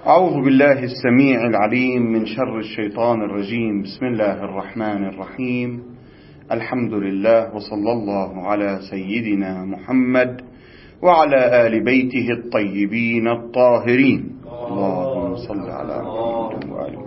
أعوذ بالله السميع العليم من شر الشيطان الرجيم. بسم الله الرحمن الرحيم. الحمد لله وصلى الله على سيدنا محمد وعلى آل بيته الطيبين الطاهرين. اللهم صل على محمد وآله.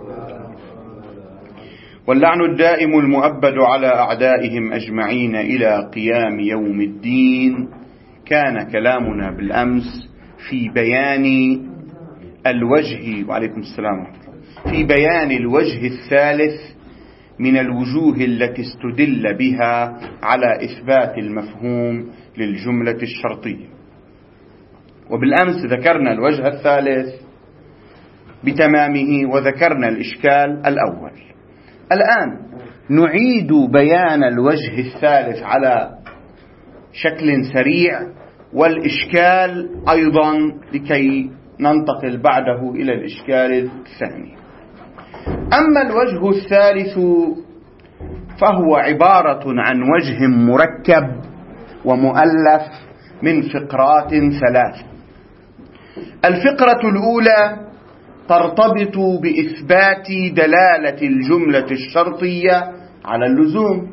واللعن الدائم المؤبد على أعدائهم أجمعين إلى قيام يوم الدين. كان كلامنا بالأمس في بيان الوجه وعليكم السلام في بيان الوجه الثالث من الوجوه التي استدل بها على إثبات المفهوم للجملة الشرطية. وبالأمس ذكرنا الوجه الثالث بتمامه وذكرنا الإشكال الأول. الآن نعيد بيان الوجه الثالث على شكل سريع والإشكال أيضا لكي ننتقل بعده إلى الإشكال الثاني. أما الوجه الثالث فهو عبارة عن وجه مركب ومؤلف من فقرات ثلاث. الفقرة الأولى ترتبط بإثبات دلالة الجملة الشرطية على اللزوم،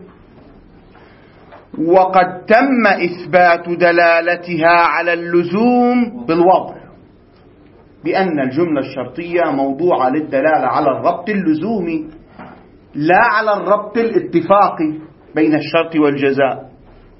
وقد تم إثبات دلالتها على اللزوم بالوضع، بأن الجملة الشرطية موضوعة للدلالة على الربط اللزومي لا على الربط الاتفاقي بين الشرط والجزاء.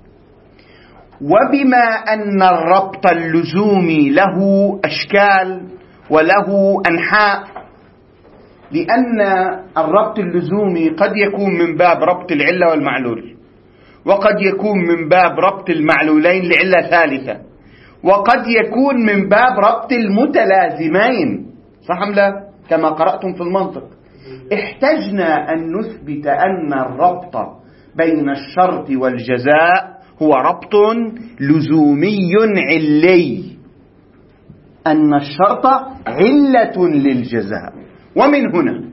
وبما أن الربط اللزومي له أشكال وله أنحاء، لأن الربط اللزومي قد يكون من باب ربط العلة والمعلول، وقد يكون من باب ربط المعلولين لعلة ثالثة، وقد يكون من باب ربط المتلازمين، صح أم لا؟ كما قرأتم في المنطق. احتجنا أن نثبت أن الربط بين الشرط والجزاء هو ربط لزومي علي، أن الشرط علة للجزاء. ومن هنا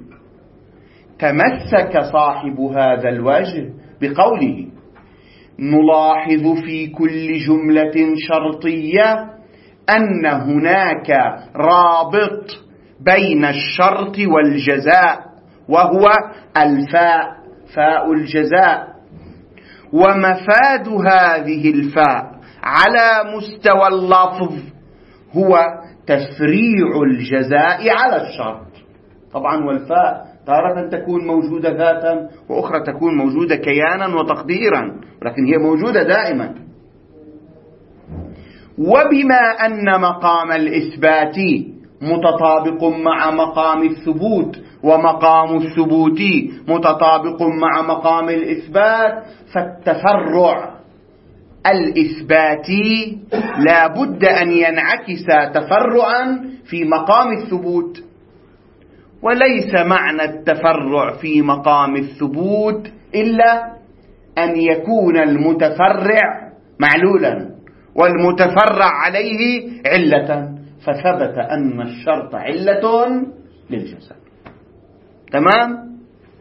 تمسك صاحب هذا الوجه بقوله: نلاحظ في كل جملة شرطية أن هناك رابط بين الشرط والجزاء، وهو الفاء، فاء الجزاء. ومفاد هذه الفاء على مستوى اللفظ هو تفريع الجزاء على الشرط. طبعا والفاء تارة تكون موجودة ذاتا، وأخرى تكون موجودة كيانا وتقديرا، ولكن هي موجودة دائما. وبما أن مقام الإثبات متطابق مع مقام الثبوت، ومقام الثبوت متطابق مع مقام الإثبات، فالتفرع الإثباتي لا بد أن ينعكس تفرعا في مقام الثبوت. وليس معنى التفرع في مقام الثبوت إلا أن يكون المتفرع معلولا والمتفرع عليه علة، فثبت أن الشرط علة للجزاء. تمام؟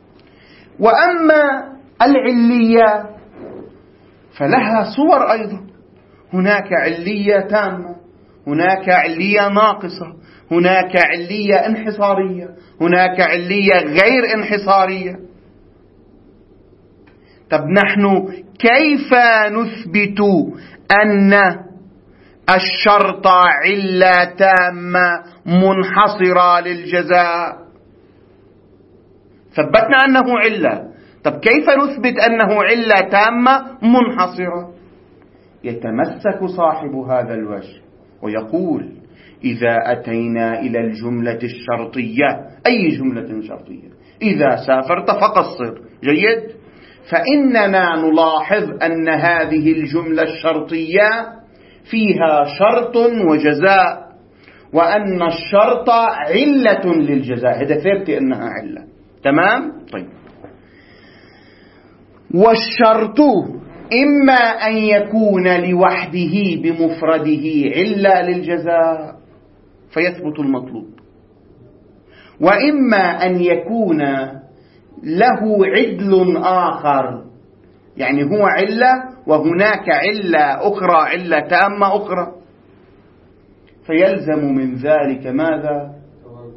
وأما العلية فلها صور أيضا. هناك علية تامة، هناك علية ناقصة، هناك علية انحصارية، هناك علية غير انحصارية. طب نحن كيف نثبت أن الشرط علة تامة منحصرة للجزاء؟ ثبتنا أنه علة، طب كيف نثبت أنه علة تامة منحصرة؟ يتمسك صاحب هذا الوجه ويقول: إذا أتينا إلى الجملة الشرطية، أي جملة شرطية؟ إذا سافرت فقصر، جيد، فإننا نلاحظ أن هذه الجملة الشرطية فيها شرط وجزاء، وأن الشرط علة للجزاء. هذا ثابت أنها علة. تمام؟ طيب، والشرط إما أن يكون لوحده بمفرده علة للجزاء فيثبت المطلوب، وإما أن يكون له عدل آخر، يعني هو علة وهناك علة أخرى، علة تامة أخرى، فيلزم من ذلك ماذا؟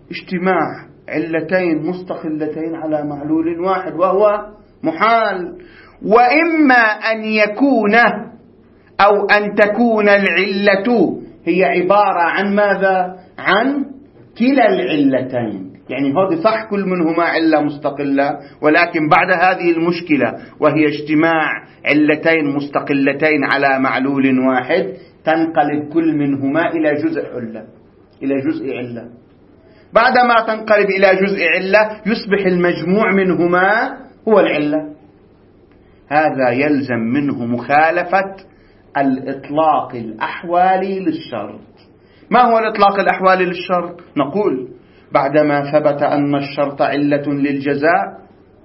اجتماع علتين مستقلتين على معلول واحد وهو محال. وإما أن يكون أو أن تكون العلة هي عبارة عن ماذا؟ عن كلا العلتين، يعني هذا صح كل منهما علة مستقلة، ولكن بعد هذه المشكلة وهي اجتماع علتين مستقلتين على معلول واحد تنقلب كل منهما إلى جزء علة، إلى جزء علة. بعدما تنقلب إلى جزء علة يصبح المجموع منهما هو العلة. هذا يلزم منه مخالفة الإطلاق الأحوالي للشرط. ما هو الإطلاق الأحوالي للشرط؟ نقول بعدما ثبت أن الشرط علة للجزاء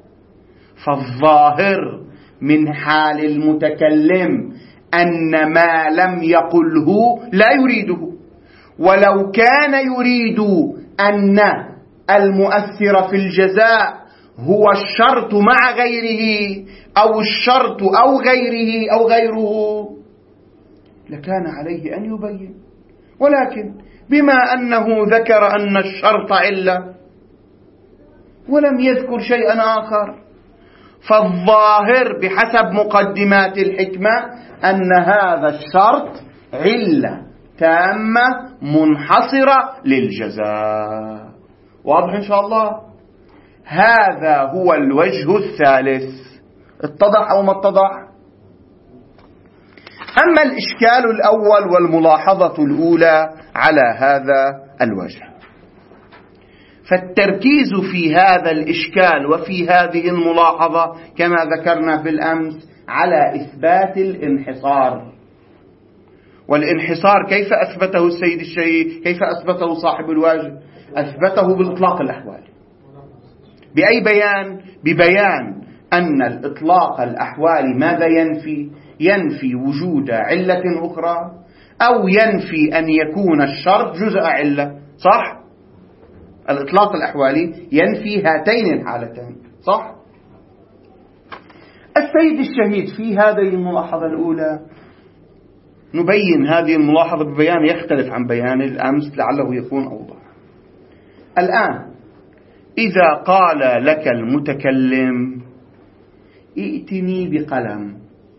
فالظاهر من حال المتكلم أن ما لم يقله لا يريده، ولو كان يريد أن المؤثر في الجزاء هو الشرط مع غيره أو الشرط أو غيره لكان عليه أن يبين، ولكن بما أنه ذكر أن الشرط علة ولم يذكر شيئا آخر فالظاهر بحسب مقدمات الحكمة أن هذا الشرط علة تامة منحصرة للجزاء. واضح إن شاء الله؟ هذا هو الوجه الثالث. اتضح أو ما اتضح؟ أما الإشكال الأول والملاحظة الأولى على هذا الوجه، فالتركيز في هذا الإشكال وفي هذه الملاحظة كما ذكرنا بالأمس على إثبات الانحصار. والانحصار كيف أثبته السيد الشيخ؟ كيف أثبته صاحب الواجب؟ أثبته بالإطلاق الأحوالي. بأي بيان؟ ببيان أن الإطلاق الأحوالي ماذا ينفي؟ ينفي وجود علة أخرى أو ينفي أن يكون الشرط جزء علة، صح؟ الإطلاق الأحوالي ينفي هاتين الحالتين، صح؟ السيد الشهيد في هذه الملاحظة الأولى نبين هذه الملاحظة ببيان يختلف عن بيان الأمس لعله يكون أوضح. الآن إذا قال لك المتكلم ائتني بقلم،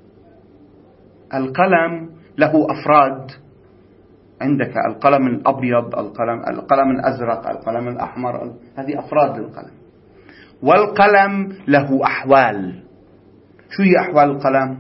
القلم له أفراد، عندك القلم الأبيض، القلم الأزرق، القلم الأحمر، هذه أفراد للقلم. والقلم له أحوال. شو هي أحوال القلم؟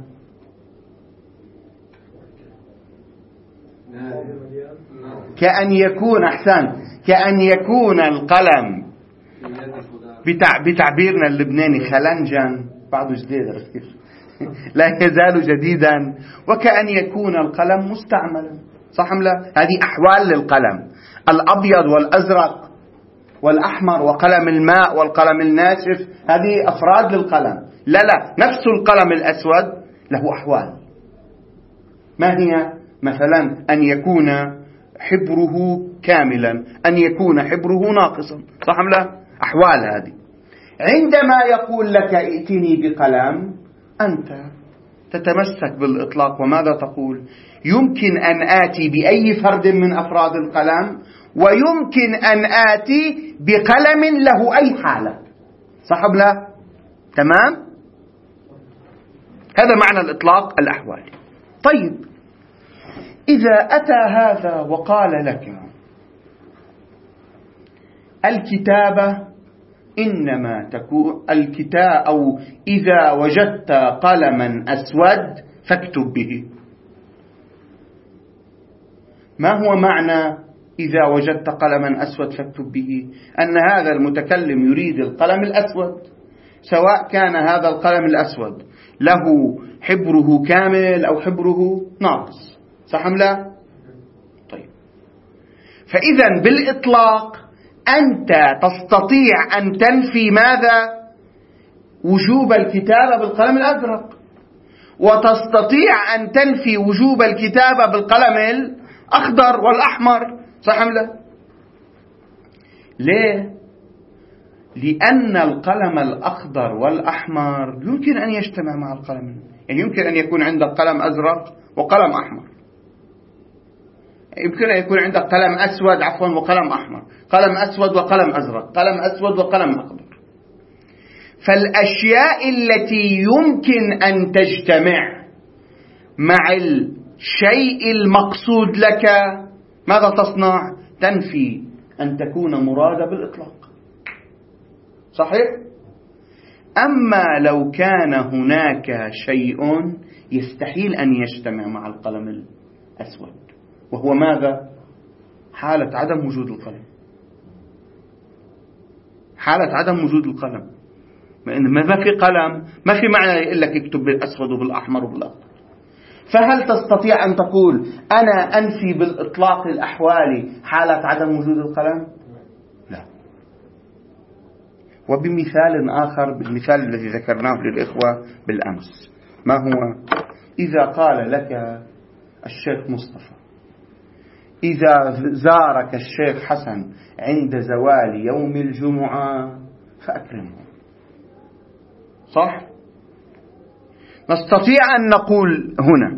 كأن يكون كأن يكون القلم بتعبيرنا اللبناني خلنجا، بعده جديد لا يزال جديدا، وكأن يكون القلم مستعملا، صح أم لا؟ هذه أحوال للقلم، الأبيض والأزرق والأحمر وقلم الماء والقلم الناشف، هذه أفراد للقلم. لا نفس القلم الأسود له أحوال. ما هي؟ مثلا أن يكون حبره كاملا، أن يكون حبره ناقصا، صح أم لا؟ أحوال هذه. عندما يقول لك ائتني بقلم أنت تتمسك بالإطلاق وماذا تقول؟ يمكن أن آتي بأي فرد من أفراد القلم، ويمكن أن آتي بقلم له أي حالة، صح أم لا؟ تمام؟ هذا معنى الإطلاق الأحوالي. طيب إذا أتى هذا وقال لك الكتابة إنما تكون الكتاب، أو إذا وجدت قلما أسود فاكتب به، ما هو معنى إذا وجدت قلما أسود فاكتب به؟ أن هذا المتكلم يريد القلم الأسود، سواء كان هذا القلم الأسود له حبره كامل أو حبره ناقص، صح أم لا؟ طيب، فإذا بالإطلاق أنت تستطيع أن تنفي ماذا؟ وجوب الكتابة بالقلم الأزرق، وتستطيع أن تنفي وجوب الكتابة بالقلم الأخضر والأحمر، صح أم لا؟ ليه؟ لأن القلم الأخضر والأحمر يمكن أن يجتمع مع القلم، يعني يمكن أن يكون عندك قلم أزرق وقلم أحمر، يمكن أن يكون عندك قلم أسود وقلم أحمر، قلم أسود وقلم أزرق، قلم أسود وقلم أخضر. فالأشياء التي يمكن أن تجتمع مع الشيء المقصود لك ماذا تصنع؟ تنفي أن تكون مرادة بالإطلاق. صحيح؟ أما لو كان هناك شيء يستحيل أن يجتمع مع القلم الأسود، وهو ماذا؟ حالة عدم وجود القلم. حالة عدم وجود القلم، ما في قلم، ما في معنى يقول لك اكتب بالأسود وبالأحمر وبالأخضر. فهل تستطيع أن تقول أنا أنفي بالإطلاق الأحوالي حالة عدم وجود القلم؟ لا. وبمثال آخر، بالمثال الذي ذكرناه للإخوة بالأمس، ما هو؟ إذا قال لك الشيخ مصطفى إذا زارك الشيخ حسن عند زوال يوم الجمعة فأكرمه، صح؟ نستطيع أن نقول هنا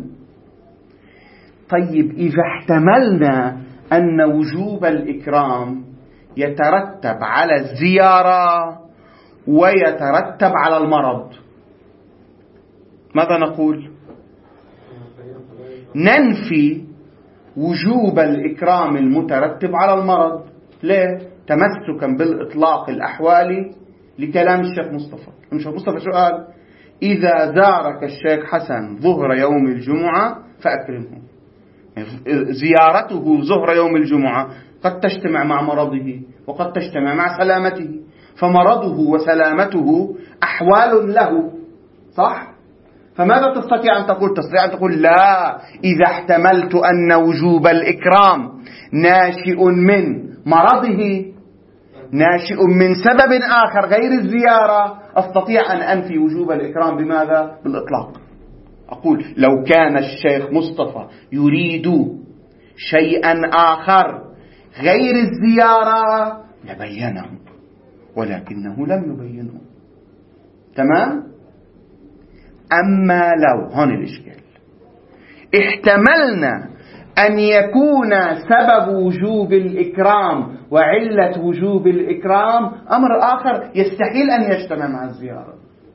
طيب إذا احتملنا أن وجوب الإكرام يترتب على الزيارة ويترتب على المرض، ماذا نقول؟ ننفي وجوب الإكرام المترتب على المرض. ليه؟ تمسكا بالإطلاق الأحوالي لكلام الشيخ مصطفى. الشيخ مصطفى شو قال؟ إذا زارك الشيخ حسن ظهر يوم الجمعة فأكرمه. زيارته ظهر يوم الجمعة قد تجتمع مع مرضه وقد تجتمع مع سلامته، فمرضه وسلامته أحوال له، صح؟ فماذا تستطيع أن تقول؟ تستطيع أن تقول لا، إذا احتملت أن وجوب الإكرام ناشئ من مرضه، ناشئ من سبب آخر غير الزيارة، أستطيع أن أنفي وجوب الإكرام بماذا؟ بالإطلاق. أقول لو كان الشيخ مصطفى يريد شيئا آخر غير الزيارة لبينه، ولكنه لم يبينه. تمام؟ أما لو، هون الإشكال، احتملنا أن يكون سبب وجوب الإكرام وعلة وجوب الإكرام أمر آخر يستحيل أن يجتمع مع الزيارة،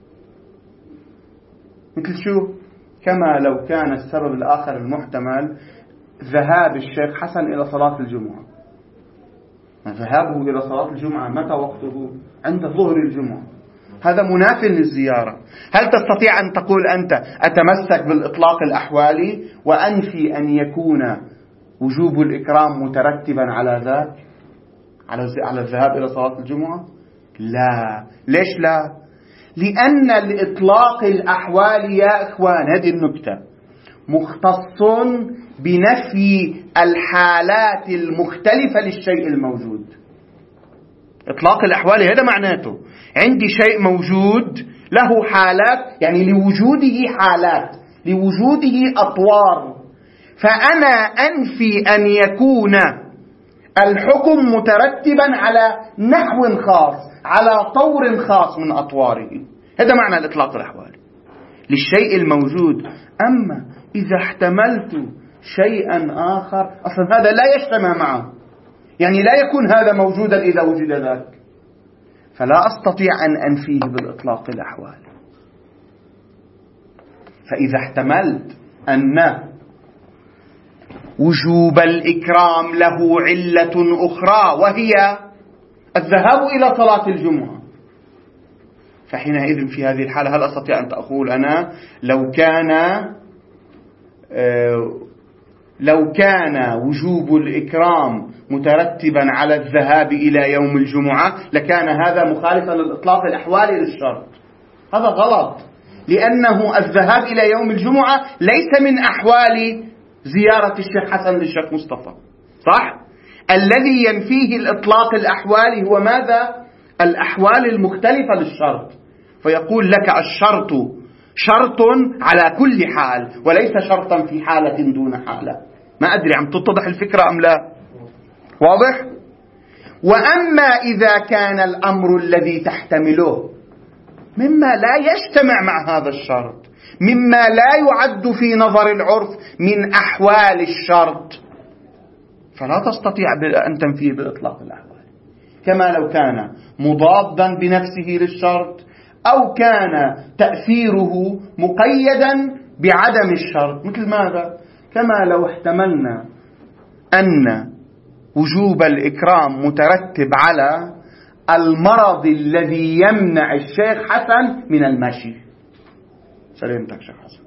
مثل شو؟ كما لو كان السبب الآخر المحتمل ذهاب الشيخ حسن إلى صلاة الجمعة. ذهابه إلى صلاة الجمعة متى وقته؟ عند ظهر الجمعة، هذا مناف للزيارة. هل تستطيع أن تقول أنت أتمسك بالإطلاق الأحوالي وأنفي أن يكون وجوب الإكرام مترتبا على ذاك، على الذهاب إلى صلاة الجمعة؟ لا. ليش لا؟ لأن الإطلاق الأحوالي يا إخوان، هذه النكتة، مختص بنفي الحالات المختلفة للشيء الموجود. إطلاق الأحوال هذا معناته عندي شيء موجود له حالات، يعني لوجوده حالات، لوجوده أطوار، فأنا أنفي أن يكون الحكم مترتبا على نحو خاص، على طور خاص من أطواره. هذا معنى الإطلاق الأحوالي للشيء الموجود. أما إذا احتملت شيئا آخر، أصلا هذا لا يجتمع معه، يعني لا يكون هذا موجودا إذا وجد ذاك، فلا أستطيع أن أنفيه بالإطلاق الأحوالي. فإذا احتملت أن وجوب الإكرام له علة أخرى وهي الذهاب إلى صلاة الجمعة، فحينئذ في هذه الحالة هل أستطيع أن أقول أنا لو كان وجوب الإكرام مترتبا على الذهاب إلى يوم الجمعة لكان هذا مخالفا للإطلاق الأحوالي للشرط؟ هذا غلط، لأنه الذهاب إلى يوم الجمعة ليس من أحوال زيارة الشيخ حسن للشيخ مصطفى، صح؟ الذي ينفيه الإطلاق الأحوالي هو ماذا؟ الأحوال المختلفة للشرط. فيقول لك الشرط شرط على كل حال وليس شرطا في حالة دون حالة. ما أدري عم تتضح الفكرة أم لا؟ واضح؟ وأما إذا كان الأمر الذي تحتمله مما لا يجتمع مع هذا الشرط، مما لا يعد في نظر العرف من أحوال الشرط، فلا تستطيع أن تنفيه بإطلاق الأحوال، كما لو كان مضادا بنفسه للشرط أو كان تأثيره مقيدا بعدم الشرط. مثل ماذا؟ كما لو احتملنا أن وجوب الإكرام مترتب على المرض الذي يمنع الشيخ حسن من المشي. سلامتك شيخ حسن.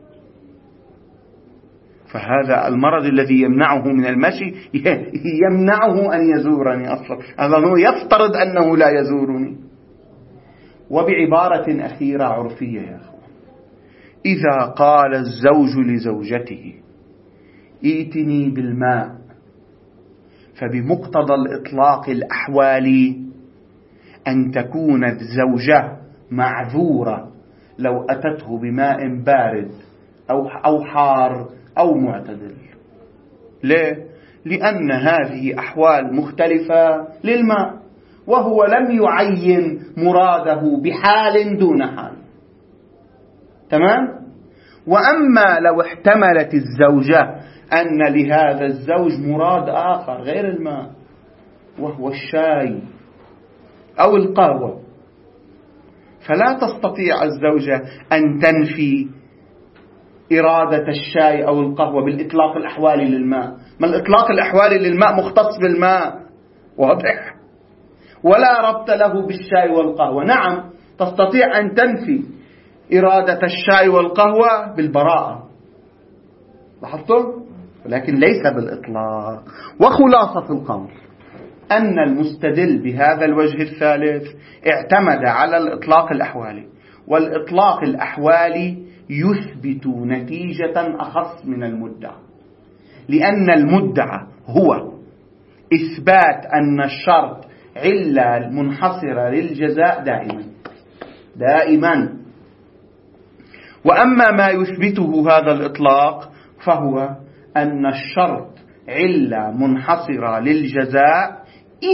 فهذا المرض الذي يمنعه من المشي يمنعه أن يزورني أصلا، هذا هو يفترض أنه لا يزورني. وبعبارة أخيرة عرفية يا أخوان، إذا قال الزوج لزوجته ائتني بالماء، فبمقتضى الإطلاق الأحوالي أن تكون الزوجة معذورة لو أتته بماء بارد أو حار أو معتدل. ليه؟ لأن هذه أحوال مختلفة للماء، وهو لم يعين مراده بحال دون حال. تمام؟ وأما لو احتملت الزوجة أن لهذا الزوج مراد آخر غير الماء، وهو الشاي أو القهوة، فلا تستطيع الزوجة أن تنفي إرادة الشاي أو القهوة بالإطلاق الأحوالي للماء. ما الإطلاق الأحوالي للماء مختص بالماء، واضح؟ ولا ربط له بالشاي والقهوة. نعم تستطيع أن تنفي إرادة الشاي والقهوة بالبراءة، لاحظتم؟ ولكن ليس بالإطلاق. وخلاصة القول أن المستدل بهذا الوجه الثالث اعتمد على الإطلاق الأحوالي، والإطلاق الأحوالي يثبت نتيجة أخص من المدعى، لأن المدعى هو إثبات أن الشرط علة منحصرة للجزاء دائما. وأما ما يثبته هذا الإطلاق فهو أن الشرط علة منحصرة للجزاء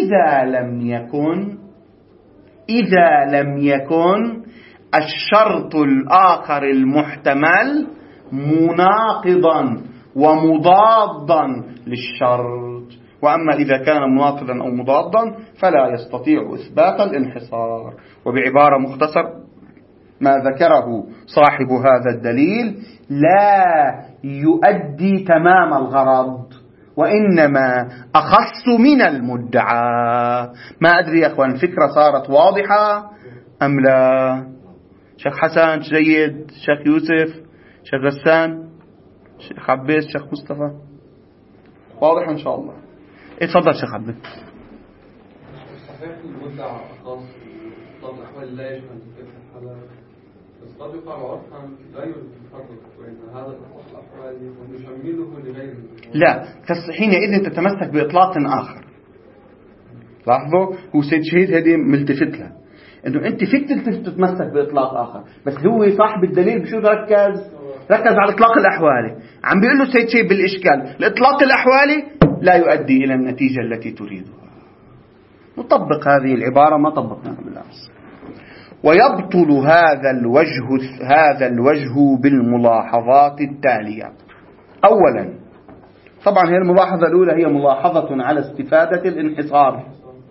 إذا لم يكن الشرط الآخر المحتمل مناقضا ومضادا للشرط. وأما إذا كان مناقضا أو مضادا فلا يستطيع إثبات الانحصار. وبعبارة مختصر ما ذكره صاحب هذا الدليل لا يؤدي تمام الغرض، وإنما أخص من المدعى. ما أدري يا أخوان الفكرة صارت واضحة أم لا؟ شيخ حسن، جيد، شيخ يوسف، شيخ غسان، شيخ عباس، شيخ مصطفى، واضح إن شاء الله. اتفضل شيخ عباس. صحيح المدعى خاص طب الأحوال لا يشمل تلك الحالات، بس قد يقع عرفا لا يفرق بين هذا الأحوال ونشمله لغيره. لا، حينئذ تتمسك بإطلاق آخر. لاحظوا، هو سيد شهيد هذه ملتفت لها، انه انت فيك تتمسك باطلاق اخر، بس هو صاحب الدليل بشو ركز على الاطلاق الاحوالي. عم بيقول له سيد شيء بالاشكال، الاطلاق الاحوالي لا يؤدي الى النتيجه التي تريدها. نطبق هذه العباره ما طبقناها بالامس. ويبطل هذا الوجه بالملاحظات التاليه. اولا، طبعا هي الملاحظه الاولى هي ملاحظه على استفاده الانحصار،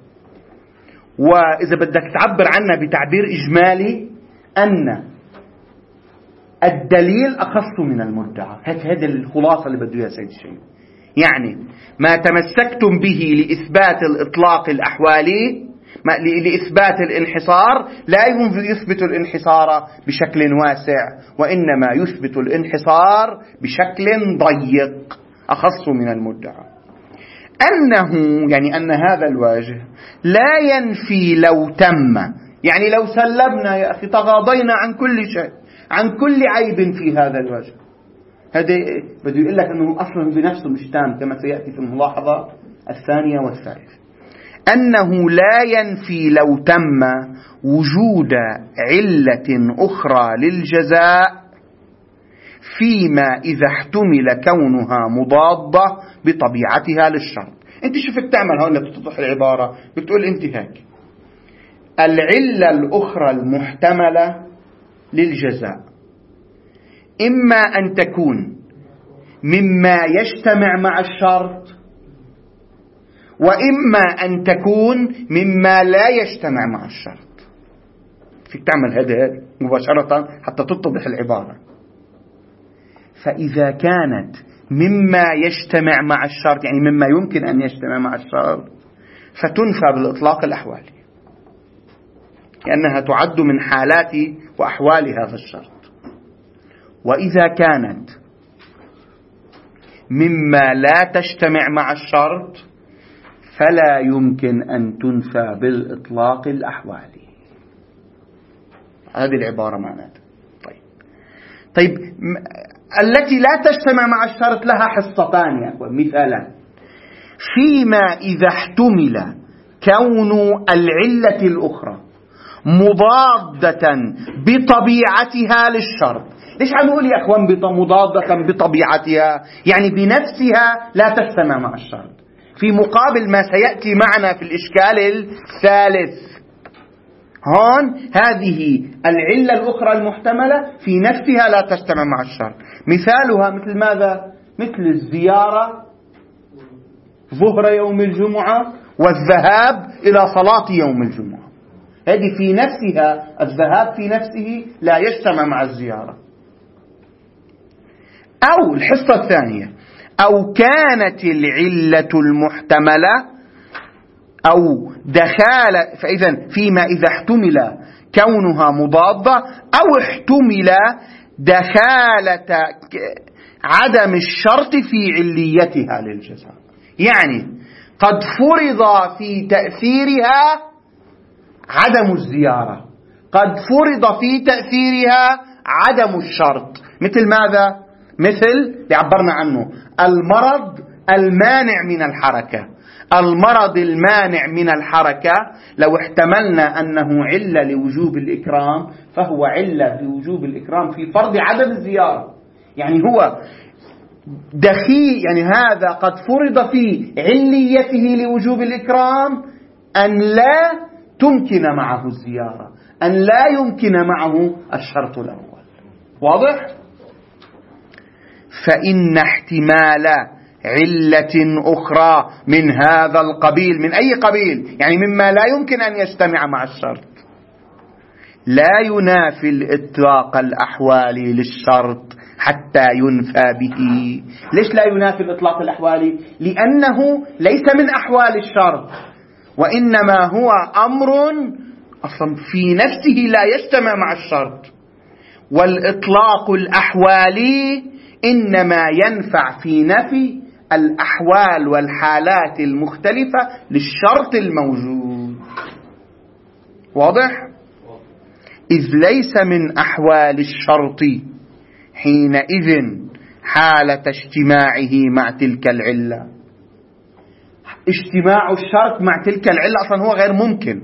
وإذا بدك تعبر عنها بتعبير إجمالي أن الدليل أخص من المدعى. هذه الخلاصة اللي بده إياها سيد الشيخ. يعني ما تمسكتم به لإثبات الإطلاق الأحوالي، لإثبات الانحصار، لا يثبت الانحصار بشكل واسع، وإنما يثبت الانحصار بشكل ضيق أخص من المدعى. أن هذا الوجه لا ينفي لو تم، يعني لو سلمنا يا أخي تغاضينا عن كل شيء، عن كل عيب في هذا الوجه، هذا بده يقول لك أنه أصلا بنفسه مش تام، كما سيأتي في الملاحظة الثانية والثالثة. أنه لا ينفي لو تم وجود علة أخرى للجزاء فيما إذا احتمل كونها مضادة بطبيعتها للشرط. أنت شو فيك تعمل هون لتتضح العبارة؟ بتقول أنت هيك: العلة الأخرى المحتملة للجزاء إما أن تكون مما يجتمع مع الشرط، وإما أن تكون مما لا يجتمع مع الشرط. فيك تعمل هذا مباشرة حتى تتضح العبارة. فإذا كانت مما يجتمع مع الشرط، يعني مما يمكن أن يجتمع مع الشرط، فتنفى بالإطلاق الأحوالي، لأنها تعد من حالات وأحوال هذا الشرط. وإذا كانت مما لا تجتمع مع الشرط فلا يمكن أن تنفى بالإطلاق الأحوالي. هذه العبارة معناتها. طيب التي لا تجتمع مع الشرط لها حصتان يا أخوان، مثالا: فيما إذا احتمل كون العلة الأخرى مضادة بطبيعتها للشرط. ليش عم نقول يا أخوان مضادة بطبيعتها؟ يعني بنفسها لا تجتمع مع الشرط، في مقابل ما سيأتي معنا في الإشكال الثالث. هون هذه العلة الأخرى المحتملة في نفسها لا تجتمع مع الشرط. مثالها مثل ماذا؟ مثل الزيارة ظهر يوم الجمعة والذهاب إلى صلاة يوم الجمعة. هذه في نفسها، الذهاب في نفسه لا يجتمع مع الزيارة. أو الحصة الثانية: أو كانت العلة المحتملة أو دخالة، فإذا فيما إذا احتمل كونها مضادة أو احتمل دخالة عدم الشرط في عليتها للجزاء. يعني قد فرض في تأثيرها عدم الزيارة، قد فرض في تأثيرها عدم الشرط. مثل ماذا؟ مثل اللي عبرنا عنه، المرض المانع من الحركة. المرض المانع من الحركة لو احتملنا أنه علة لوجوب الإكرام فهو علة لوجوب الإكرام في فرض عدم الزيارة. يعني هو دخيل، يعني هذا قد فرض في عليته لوجوب الإكرام أن لا تمكن معه الزيارة، أن لا يمكن معه الشرط الأول. واضح؟ فإن احتمال علة أخرى من هذا القبيل، من أي قبيل؟ يعني مما لا يمكن أن يجتمع مع الشرط، لا ينافي الإطلاق الأحوالي للشرط حتى ينفى به. ليش لا ينافي الإطلاق الأحوالي؟ لأنه ليس من أحوال الشرط، وإنما هو أمر أصلا في نفسه لا يجتمع مع الشرط. والإطلاق الأحوالي إنما ينفع في نفي الأحوال والحالات المختلفة للشرط الموجود. واضح؟ إذ ليس من أحوال الشرط حينئذ حالة اجتماعه مع تلك العلة. اجتماع الشرط مع تلك العلة أصلا هو غير ممكن،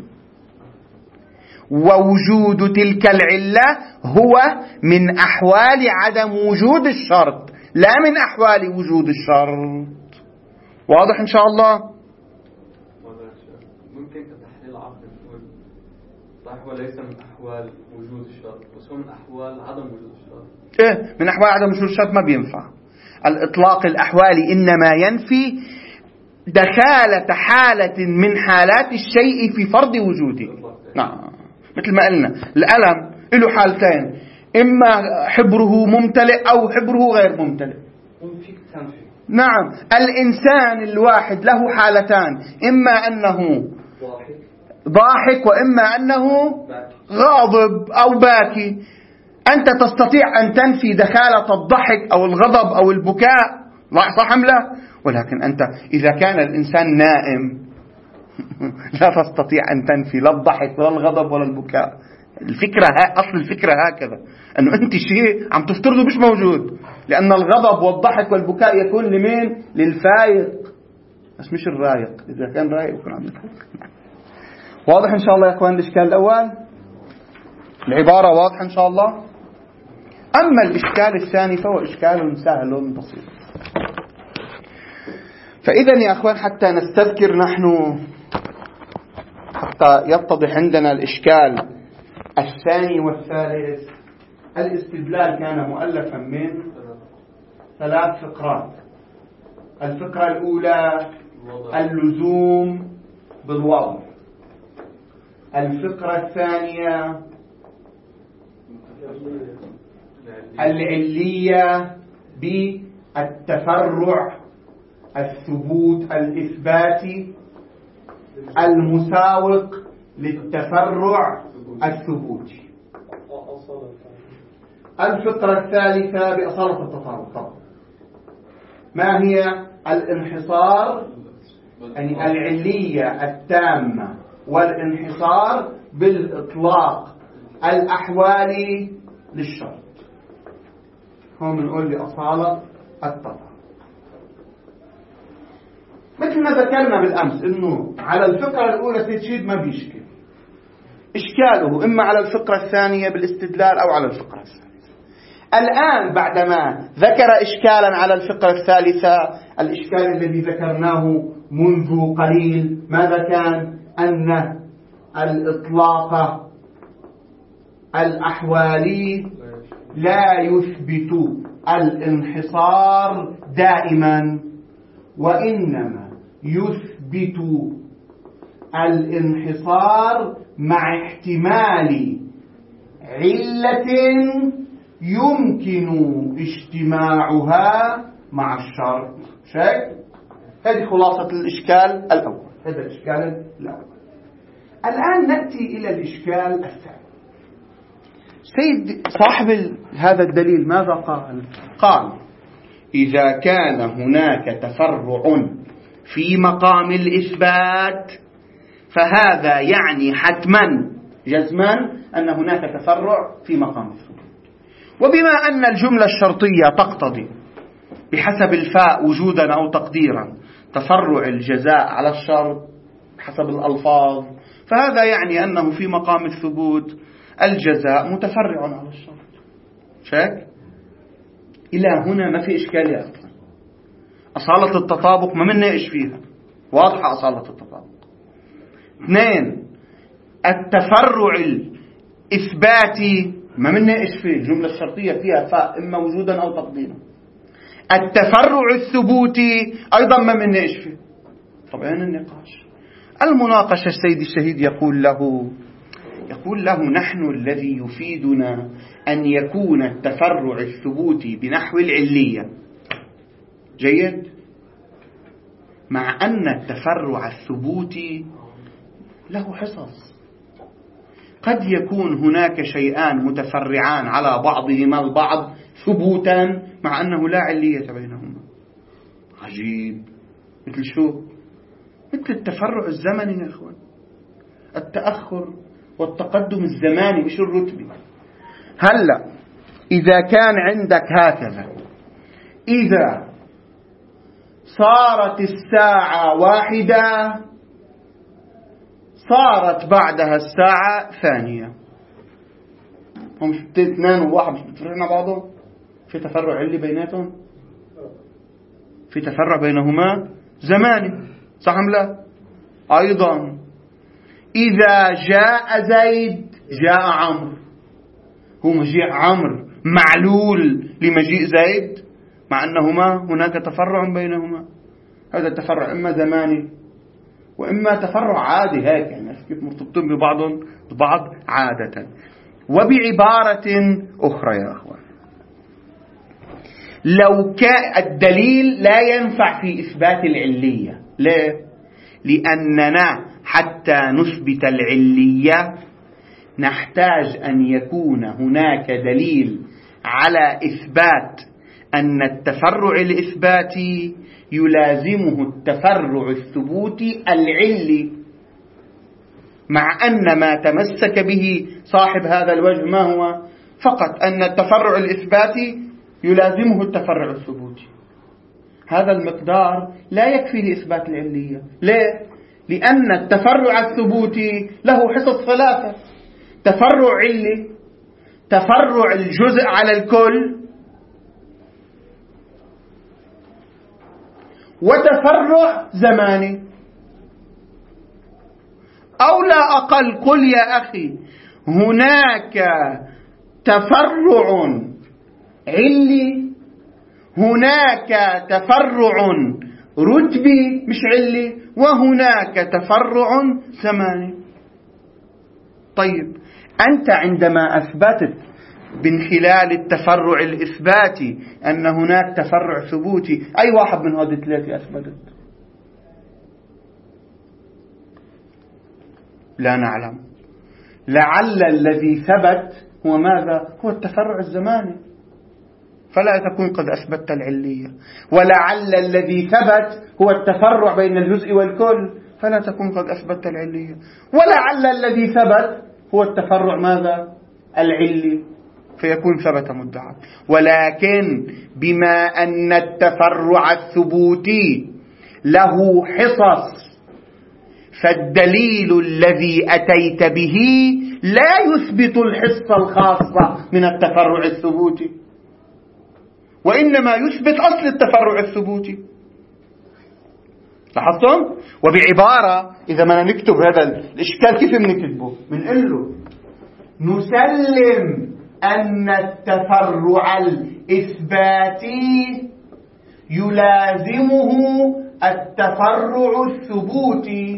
ووجود تلك العلة هو من أحوال عدم وجود الشرط لا من أحوال وجود الشرط. واضح إن شاء الله؟ ممكن كتحليل عقل نقول صحيح هو ليس من أحوال وجود الشرط، بس هو من أحوال عدم وجود الشرط. إيه، من أحوال عدم وجود الشرط ما بينفع. الإطلاق الأحوالي إنما ينفي دخالة حالة من حالات الشيء في فرض وجوده. نعم، مثل ما قلنا الألم له حالتين، إما حبره ممتلئ أو حبره غير ممتلئ. نعم، الإنسان الواحد له حالتان، إما أنه ضاحك وإما أنه غاضب أو باكي. أنت تستطيع أن تنفي دخالة الضحك أو الغضب أو البكاء، صح أم لا؟ ولكن أنت إذا كان الإنسان نائم لا تستطيع أن تنفي لا الضحك ولا الغضب ولا البكاء. الفكرة أصل الفكرة هكذا، أنه أنت شيء عم تفترضه مش موجود، لأن الغضب والضحك والبكاء يكون لمين؟ للفايق، بس مش الرايق. إذا كان رايق يكون عم يضحك. واضح إن شاء الله يا أخوان الإشكال الأول؟ العبارة واضحة إن شاء الله؟ أما الإشكال الثاني فهو إشكال سهل بسيط. فإذا يا أخوان حتى نستذكر نحن، حتى يتضح عندنا الإشكال الثاني والثالث، الاستدلال كان مؤلفا من 3 فقرات. الفقرة الأولى اللزوم بالوضع. الفكرة الثانية العلية بالتفرع الثبوت الإثباتي المساوق للتفرع الثبوتي. الفكرة الثالثة بأصالة التطابق. ما هي الانحصار؟ يعني العلية التامة والانحصار بالإطلاق الأحوالي للشرط. هم بنقول لأصالة التطابق. مثل ما ذكرنا بالأمس إنه على الفكرة الأولى تجد ما بيشكل، إشكاله إما على الفكرة الثانية بالاستدلال أو على الفكرة الثالثة. الآن بعدما ذكر إشكالا على الفكرة الثالثة، الإشكال الذي ذكرناه منذ قليل ماذا كان؟ أن الإطلاق الأحوالي لا يثبت الانحصار دائما، وإنما يثبت الانحصار مع احتمال علة يمكن اجتماعها مع الشرط. شايف؟ هذه خلاصة الإشكال الأول. هذا الإشكال الأول. الآن نأتي إلى الإشكال الثاني. سيد صاحب هذا الدليل ماذا قال؟ قال إذا كان هناك تفرع في مقام الإثبات فهذا يعني حتما جزما أن هناك تفرع في مقام الثبوت. وبما أن الجملة الشرطية تقتضي بحسب الفاء وجودا أو تقديرا تفرع الجزاء على الشرط حسب الألفاظ، فهذا يعني أنه في مقام الثبوت الجزاء متفرع على الشرط. شاك؟ إلى هنا ما في إشكالية أصلا. أصالة التطابق ما مناقش فيها، واضحة أصالة التطابق. 2 التفرع الإثباتي ما مناقش فيه، الجملة الشرطية فيها فاء إما وجودا أو تقديرا. التفرع الثبوتي أيضا ما مناقش فيه. طبعا النقاش المناقشة السيد الشهيد يقول له نحن الذي يفيدنا أن يكون التفرع الثبوتي بنحو العلية. جيد؟ مع أن التفرع الثبوتي له حصص، قد يكون هناك شيئان متفرعان على بعضهما البعض ثبوتا مع أنه لا علية بينهما. عجيب. مثل شو؟ مثل التفرع الزمني يا أخوان، التأخر والتقدم الزماني مش الرتبي. هلأ إذا كان عندك هكذا، إذا صارت الساعة 1 صارت بعدها الساعة 2، هم 2 و1 مش بتفرقنا بعضهم؟ في تفرع اللي بيناتهم، في تفرع بينهما زماني، صح أم لا؟ أيضا إذا جاء زيد جاء عمرو، هو مجيء عمرو معلول لمجيء زيد مع أنهما هناك تفرع بينهما. هذا التفرع إما زماني وإما تفرع عادي هيك، يعني كيف مرتبطون ببعض عادة. وبعبارة أخرى يا أخوان، لو كان الدليل لا ينفع في إثبات العلية. ليه؟ لأننا حتى نثبت العلية نحتاج أن يكون هناك دليل على إثبات أن التفرع الإثباتي يلازمه التفرع الثبوتي العلي، مع أن ما تمسك به صاحب هذا الوجه ما هو؟ فقط أن التفرع الإثباتي يلازمه التفرع الثبوتي. هذا المقدار لا يكفي لإثبات العلية. ليه؟ لأن التفرع الثبوتي له حصص 3: تفرع علي، تفرع الجزء على الكل، وتفرع زماني. أو لا أقل، قل يا أخي هناك تفرع علي، هناك تفرع رتبي مش علي، وهناك تفرع زماني. طيب أنت عندما أثبتت من خلال التفرع الإثباتي أن هناك تفرع ثبوتي، أي واحد من هذه الثلاثة أثبتت؟ لا نعلم. لعل الذي ثبت هو ماذا؟ هو التفرع الزماني، فلا تكون قد أثبتت العلية. ولعل الذي ثبت هو التفرع بين الجزء والكل، فلا تكون قد أثبتت العلية. ولعل الذي ثبت هو التفرع ماذا؟ العلي، فيكون ثبت مدعى. ولكن بما أن التفرع الثبوتي له حصص، فالدليل الذي أتيت به لا يثبت الحصة الخاصة من التفرع الثبوتي، وإنما يثبت أصل التفرع الثبوتي. لاحظتم؟ وبعبارة إذا ما نكتب هذا الإشكال كيف بنكتبه؟ بنقول له نسلم أن التفرع الإثباتي يلازمه التفرع الثبوتي،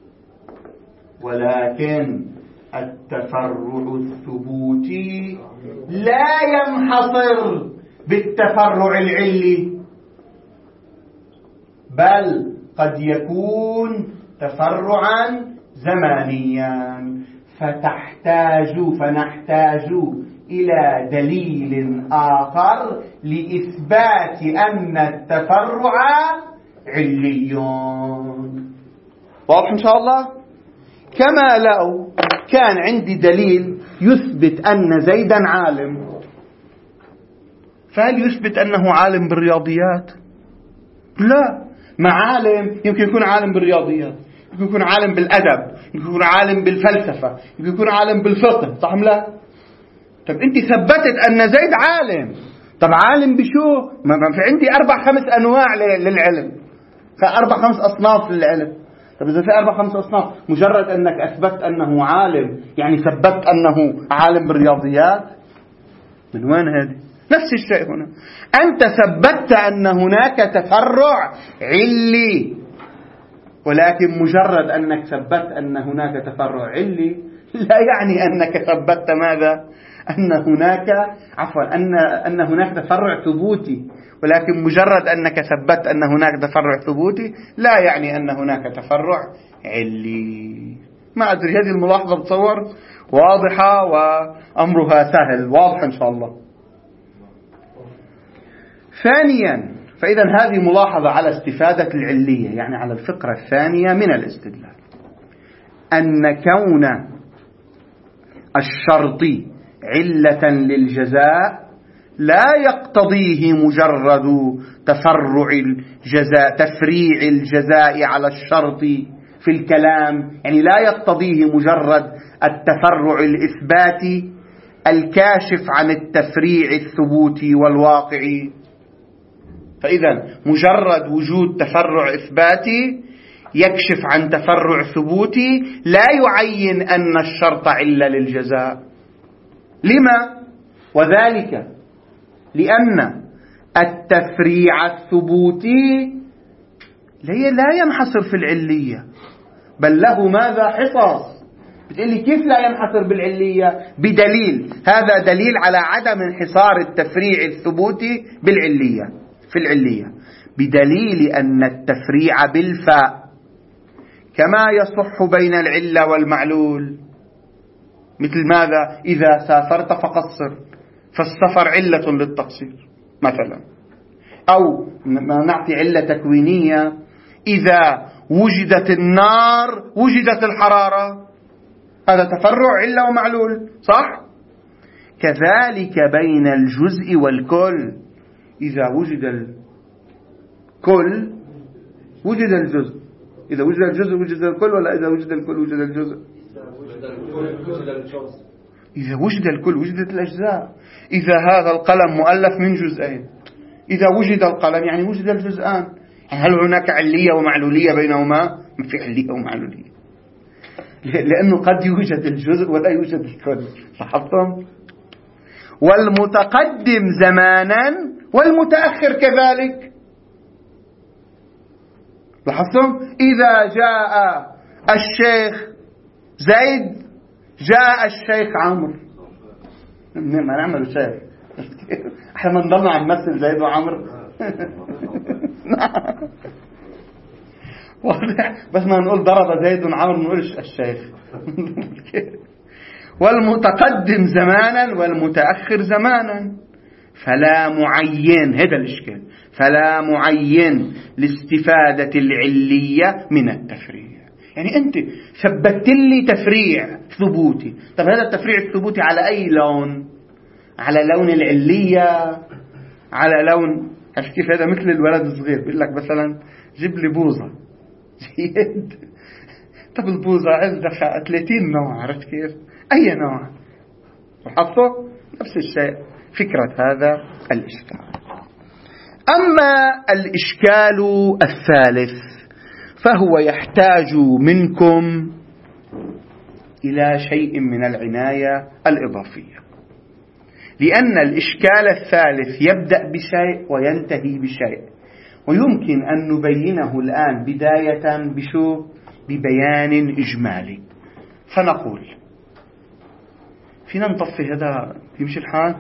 ولكن التفرع الثبوتي لا ينحصر بالتفرع العلي، بل قد يكون تفرعا زمانيا، فنحتاج إلى دليل آخر لإثبات أن التفرع علي. واضح إن شاء الله؟ كما لو كان عندي دليل يثبت أن زيدا عالم، فهل يثبت أنه عالم بالرياضيات؟ لا. معالم يمكن يكون عالم بالرياضيات، يمكن يكون عالم بالأدب، يمكن يكون عالم بالفلسفة، يمكن يكون عالم بالفقه، صح ام لا؟ طب انت ثبتت أن زيد عالم، طب عالم بشو؟ ما في عندي 4-5 أنواع للعلم، 4-5 أصناف للعلم. طب إذا في 4-5 أصناف، مجرد أنك أثبت أنه عالم يعني ثبت أنه عالم بالرياضيات؟ من وين هذه؟ نفس الشيء هنا، أنت ثبتت أن هناك تفرع علي، ولكن مجرد أنك ثبت أن هناك تفرع علي لا يعني أنك ثبتت ماذا؟ أن هناك تفرع ثبوتي. ولكن مجرد أنك ثبت أن هناك تفرع ثبوتي لا يعني أن هناك تفرع علي. ما أدري، هذه الملاحظة بتصور واضحة وأمرها سهل، واضح إن شاء الله. ثانيا، فإذا هذه ملاحظة على استفادة العلية، يعني على الفقرة الثانية من الاستدلال، أن كون الشرط علة للجزاء لا يقتضيه مجرد تفريع الجزاء على الشرط في الكلام، يعني لا يقتضيه مجرد التفرع الإثباتي الكاشف عن التفريع الثبوتي والواقعي. فإذا مجرد وجود تفرع إثباتي يكشف عن تفرع ثبوتي لا يعين أن الشرط علة للجزاء. لما؟ وذلك لأن التفريع الثبوتي لا ينحصر في العلية، بل له ماذا؟ حصص. بتقولي كيف لا ينحصر بالعلية؟ بدليل، هذا دليل على عدم انحصار التفريع الثبوتي في العلية، بدليل أن التفريع بالفاء كما يصح بين العلة والمعلول. مثل ماذا؟ إذا سافرت فقصر، فالسفر علة للتقصير مثلا. أو ما نعطي علة تكوينية، إذا وجدت النار وجدت الحرارة، هذا تفرع علة ومعلول، صح؟ كذلك بين الجزء والكل، إذا وجد الكل وجد الجزء، إذا وجد الجزء وجد الكل، ولا إذا وجد الكل وجد الجزء؟ إذا وجد الكل وجدت الأجزاء. إذا هذا القلم مؤلف من جزئين، إذا وجد القلم يعني وجد الجزءان. هل هناك علية ومعلولية بينهما؟ ما في علية ومعلولية، لأنه قد يوجد الجزء ولا يوجد الكل. لاحظتم؟ والمتقدم زمانا والمتأخر كذلك. لاحظتم؟ إذا جاء الشيخ زيد جاء الشيخ عمرو، ما نعمل شيء احنا ما نضلنا عم نمثل زيد وعمرو بس ما نقول ضرب زيد وعمرو ما نقولش الشيخ والمتقدم زمانا والمتأخر زمانا فلا معين، هذا الإشكال، فلا معين لاستفادة العلية من التفريع. يعني أنت ثبت لي تفريع ثبوتي، طب هذا التفريع الثبوتي على أي لون؟ على لون العلية، على لون، عرفت كيف؟ هذا مثل الولد الصغير بيقول لك مثلا جيب لي بوظة جيد، طب البوظة عندها 30 نوع، عرفت كيف؟ أي نوع؟ لاحظتوا؟ نفس الشيء فكرة هذا الإشكال. أما الإشكال الثالث فهو يحتاج منكم إلى شيء من العناية الإضافية، لأن الإشكال الثالث يبدأ بشيء وينتهي بشيء، ويمكن أن نبينه الآن بداية بشو؟ ببيان إجمالي. فنقول فينا نطفي هذا يمشي الحال؟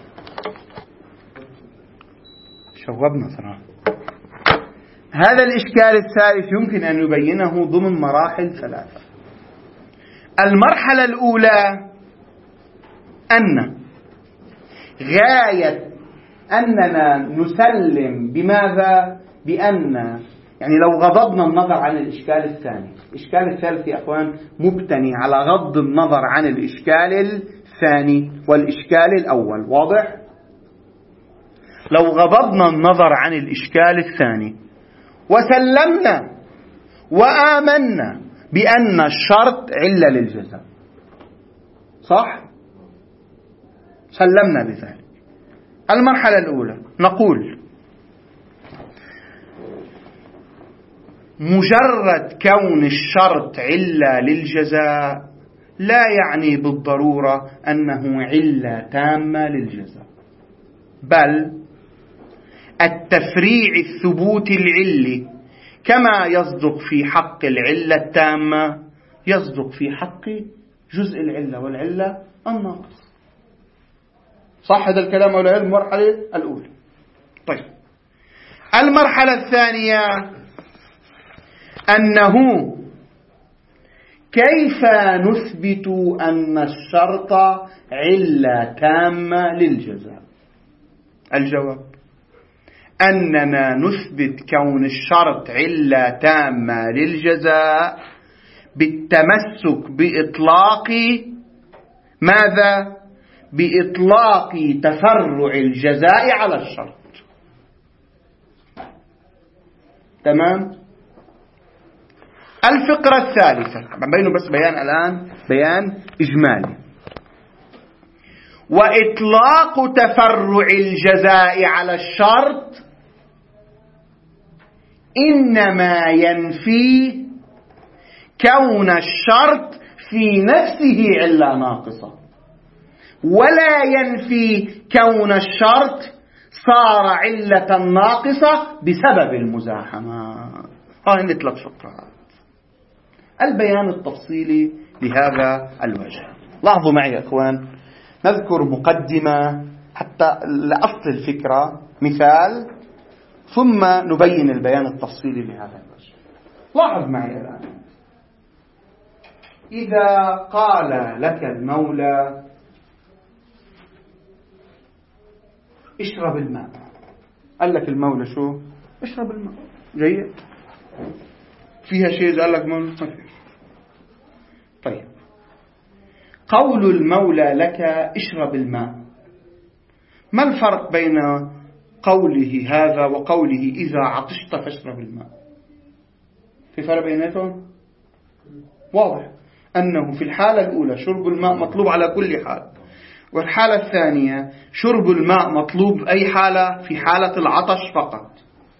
شوبنا صراحة. هذا الإشكال الثالث يمكن أن نبينه ضمن مراحل ثلاثة. المرحلة الأولى أن غاية أننا نسلم بماذا؟ بأن يعني لو غضضنا النظر عن الإشكال الثاني، الإشكال الثالث يا أخوان مبتني على غض النظر عن الإشكال الثاني والإشكال الأول، واضح؟ لو غضضنا النظر عن الإشكال الثاني وسلمنا وآمنا بأن الشرط علة للجزاء، صح؟ سلمنا بذلك. المرحلة الأولى نقول مجرد كون الشرط علة للجزاء لا يعني بالضرورة أنه علة تامة للجزاء، بل التفريع الثبوت العلي كما يصدق في حق العلة التامة يصدق في حق جزء العلة والعلة الناقص. صح هذا الكلام ولا؟ المرحلة الأولى. طيب المرحلة الثانية أنه كيف نثبت أن الشرط علة تامة للجزاء؟ الجواب أننا نثبت كون الشرط علة تامة للجزاء بالتمسك بإطلاق ماذا؟ بإطلاق تفرع الجزاء على الشرط. تمام؟ الفقرة الثالثة بينه بس بيان الآن بيان إجمالي. وإطلاق تفرع الجزاء على الشرط إنما ينفي كون الشرط في نفسه علة ناقصة، ولا ينفي كون الشرط صار علة ناقصة بسبب المزاحمة. هذه 3 فقرات. البيان التفصيلي لهذا الوجه. لاحظوا معي يا أخوان، نذكر مقدمة حتى لأصل الفكرة، مثال، ثم نبين البيان التفصيلي لهذا الوجه. لاحظ معي الآن، إذا قال لك المولى اشرب الماء، قال لك المولى شو؟ اشرب الماء، جيد؟ فيها شيء قال لك مولى؟ ما فيش. طيب قول المولى لك اشرب الماء، ما الفرق بين قوله هذا وقوله إذا عطشت فاشرب الماء؟ في فرق بيناتهم؟ واضح أنه في الحالة الأولى شرب الماء مطلوب على كل حال، والحالة الثانية شرب الماء مطلوب أي حالة؟ في حالة العطش فقط.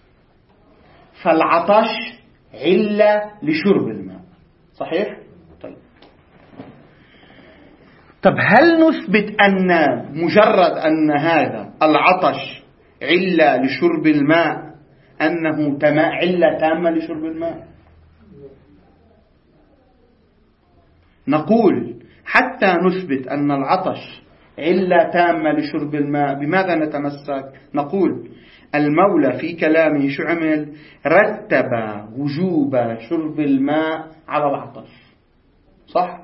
فالعطش علة لشرب الماء، صحيح؟ طب هل نثبت أن مجرد أن هذا العطش علة لشرب الماء أنه علة تامة لشرب الماء. نقول حتى نثبت أن العطش علة تامة لشرب الماء بماذا نتمسك؟ نقول المولى في كلامه شو عمل؟ رتب وجوب شرب الماء على العطش، صح؟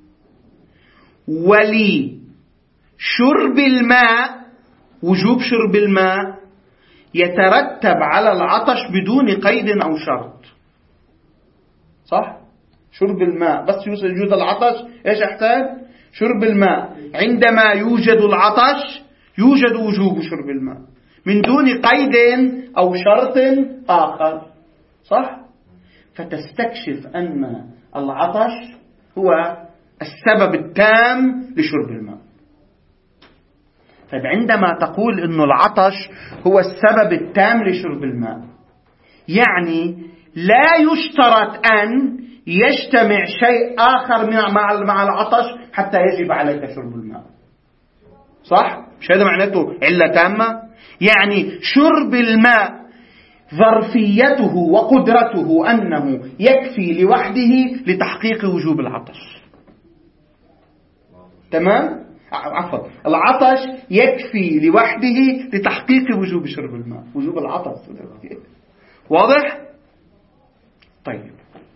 ولي شرب الماء، وجوب شرب الماء يترتب على العطش بدون قيد أو شرط، صح؟ شرب الماء بس يوجد العطش إيش أحتاج؟ شرب الماء. عندما يوجد العطش يوجد وجوب شرب الماء من دون قيد أو شرط آخر، صح؟ فتستكشف أن العطش هو السبب التام لشرب الماء. طيب عندما تقول أن العطش هو السبب التام لشرب الماء، يعني لا يشترط أن يجتمع شيء آخر مع العطش حتى يجب عليك شرب الماء، صح؟ مش هذا معناته علة تامة؟ يعني شرب الماء ظرفيته وقدرته أنه يكفي لوحده لتحقيق وجوب العطش. تمام؟ عفوا، العطش يكفي لوحده لتحقيق وجوب شرب الماء، وجوب العطش. واضح؟ طيب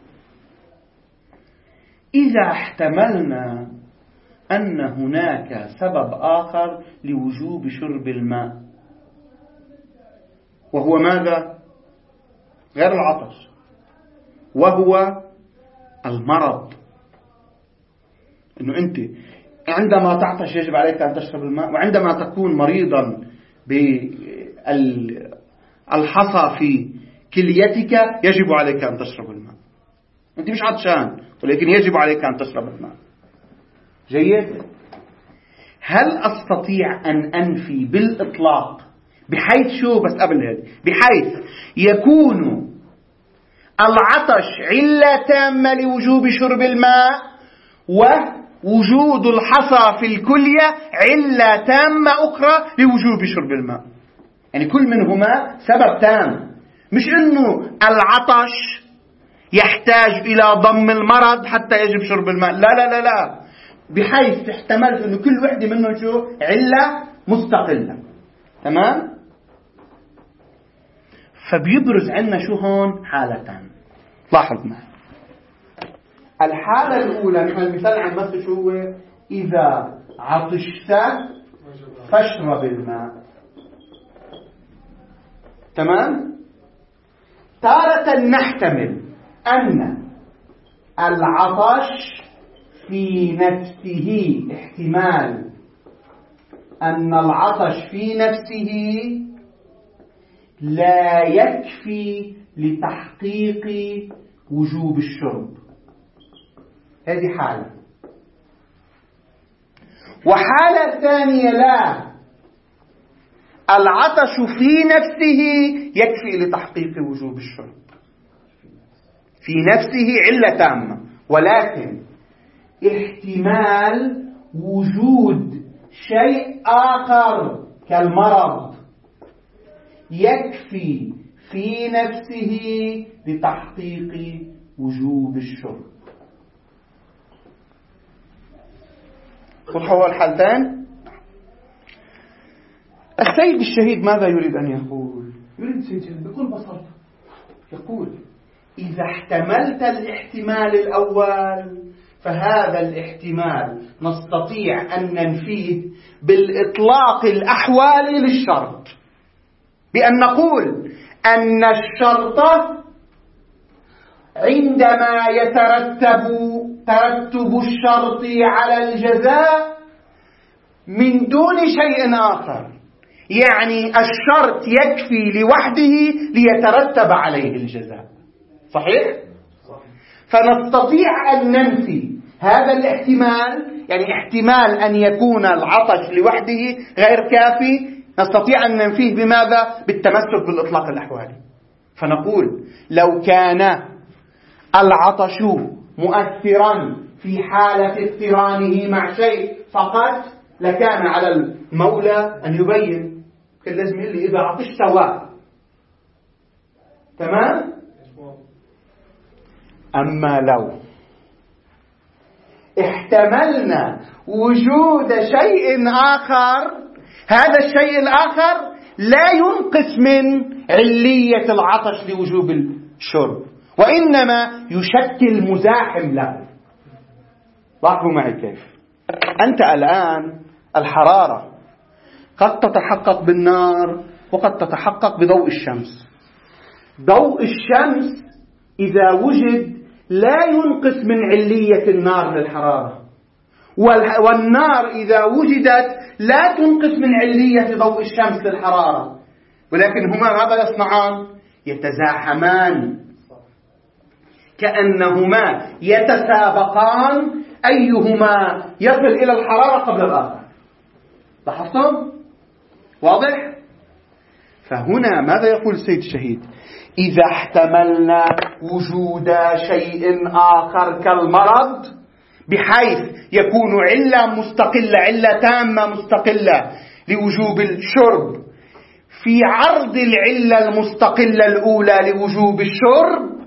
إذا احتملنا أن هناك سبب آخر لوجوب شرب الماء، وهو ماذا؟ غير العطش، وهو المرض. أنه أنت عندما تعطش يجب عليك أن تشرب الماء، وعندما تكون مريضا بالحصى في كليتك يجب عليك أن تشرب الماء. أنت مش عطشان ولكن يجب عليك أن تشرب الماء. جيد؟ هل أستطيع أن أنفي بالإطلاق بحيث شو؟ بس قبل هذا، بحيث يكون العطش علة تامة لوجوب شرب الماء، ووجود الحصى في الكلية علة تامة أخرى لوجوب شرب الماء. يعني كل منهما سبب تام، مش إنه العطش يحتاج إلى ضم المرض حتى يجب شرب الماء، لا لا لا لا، بحيث احتملت إنه كل وحدة منهم شو؟ علة مستقلة. تمام؟ فبيبرز عنا شو هون؟ حالتان. لاحظ معي الحالة الأولى، نحن المثال عن مثل شو هو؟ إذا عطشت فاشرب الماء. تمام؟ تارة نحتمل أن العطش في نفسه، احتمال أن العطش في نفسه لا يكفي لتحقيق وجوب الشرب. هذه حالة. وحالة ثانية، لا، العطش في نفسه يكفي لتحقيق وجوب الشرب، في نفسه علة تامة، ولكن احتمال وجود شيء آخر كالمرض يكفي في نفسه لتحقيق وجوب الشرب. هو الحالتان. السيد الشهيد ماذا يريد أن يقول؟ يريد سيد بكل بساطة يقول إذا احتملت الاحتمال الأول فهذا الاحتمال نستطيع أن ننفيه بالإطلاق الأحوالي للشرط، بأن نقول أن الشرط عندما ترتب الشرط على الجزاء من دون شيء آخر، يعني الشرط يكفي لوحده ليترتب عليه الجزاء. صحيح؟ فنستطيع أن ننفي هذا الاحتمال، يعني احتمال أن يكون العطش لوحده غير كافي، نستطيع أن ننفيه بماذا؟ بالتمسك بالإطلاق الأحوالي. فنقول لو كان العطش مؤثرا في حالة اقترانه مع شيء فقط لكان على المولى أن يبين. كان لازم يقول لي إذا عطشت تمام؟ أما لو احتملنا وجود شيء آخر، هذا الشيء الآخر لا ينقص من علية العطش لوجوب الشرب، وإنما يشكل مزاحم له. لاحظوا معي كيف. أنت الآن الحرارة قد تتحقق بالنار وقد تتحقق بضوء الشمس. ضوء الشمس إذا وجد لا ينقص من علية النار للحرارة، والنار إذا وجدت لا تنقص من علية ضوء الشمس للحرارة، ولكن هما ماذا يصنعان؟ يتزاحمان، كأنهما يتسابقان أيهما يصل إلى الحرارة قبل الآخر. لاحظتم؟ واضح؟ فهنا ماذا يقول السيد الشهيد؟ إذا احتملنا وجود شيء آخر كالمرض بحيث يكون علة مستقلة، علة تامة مستقلة لوجوب الشرب في عرض العلة المستقلة الأولى لوجوب الشرب،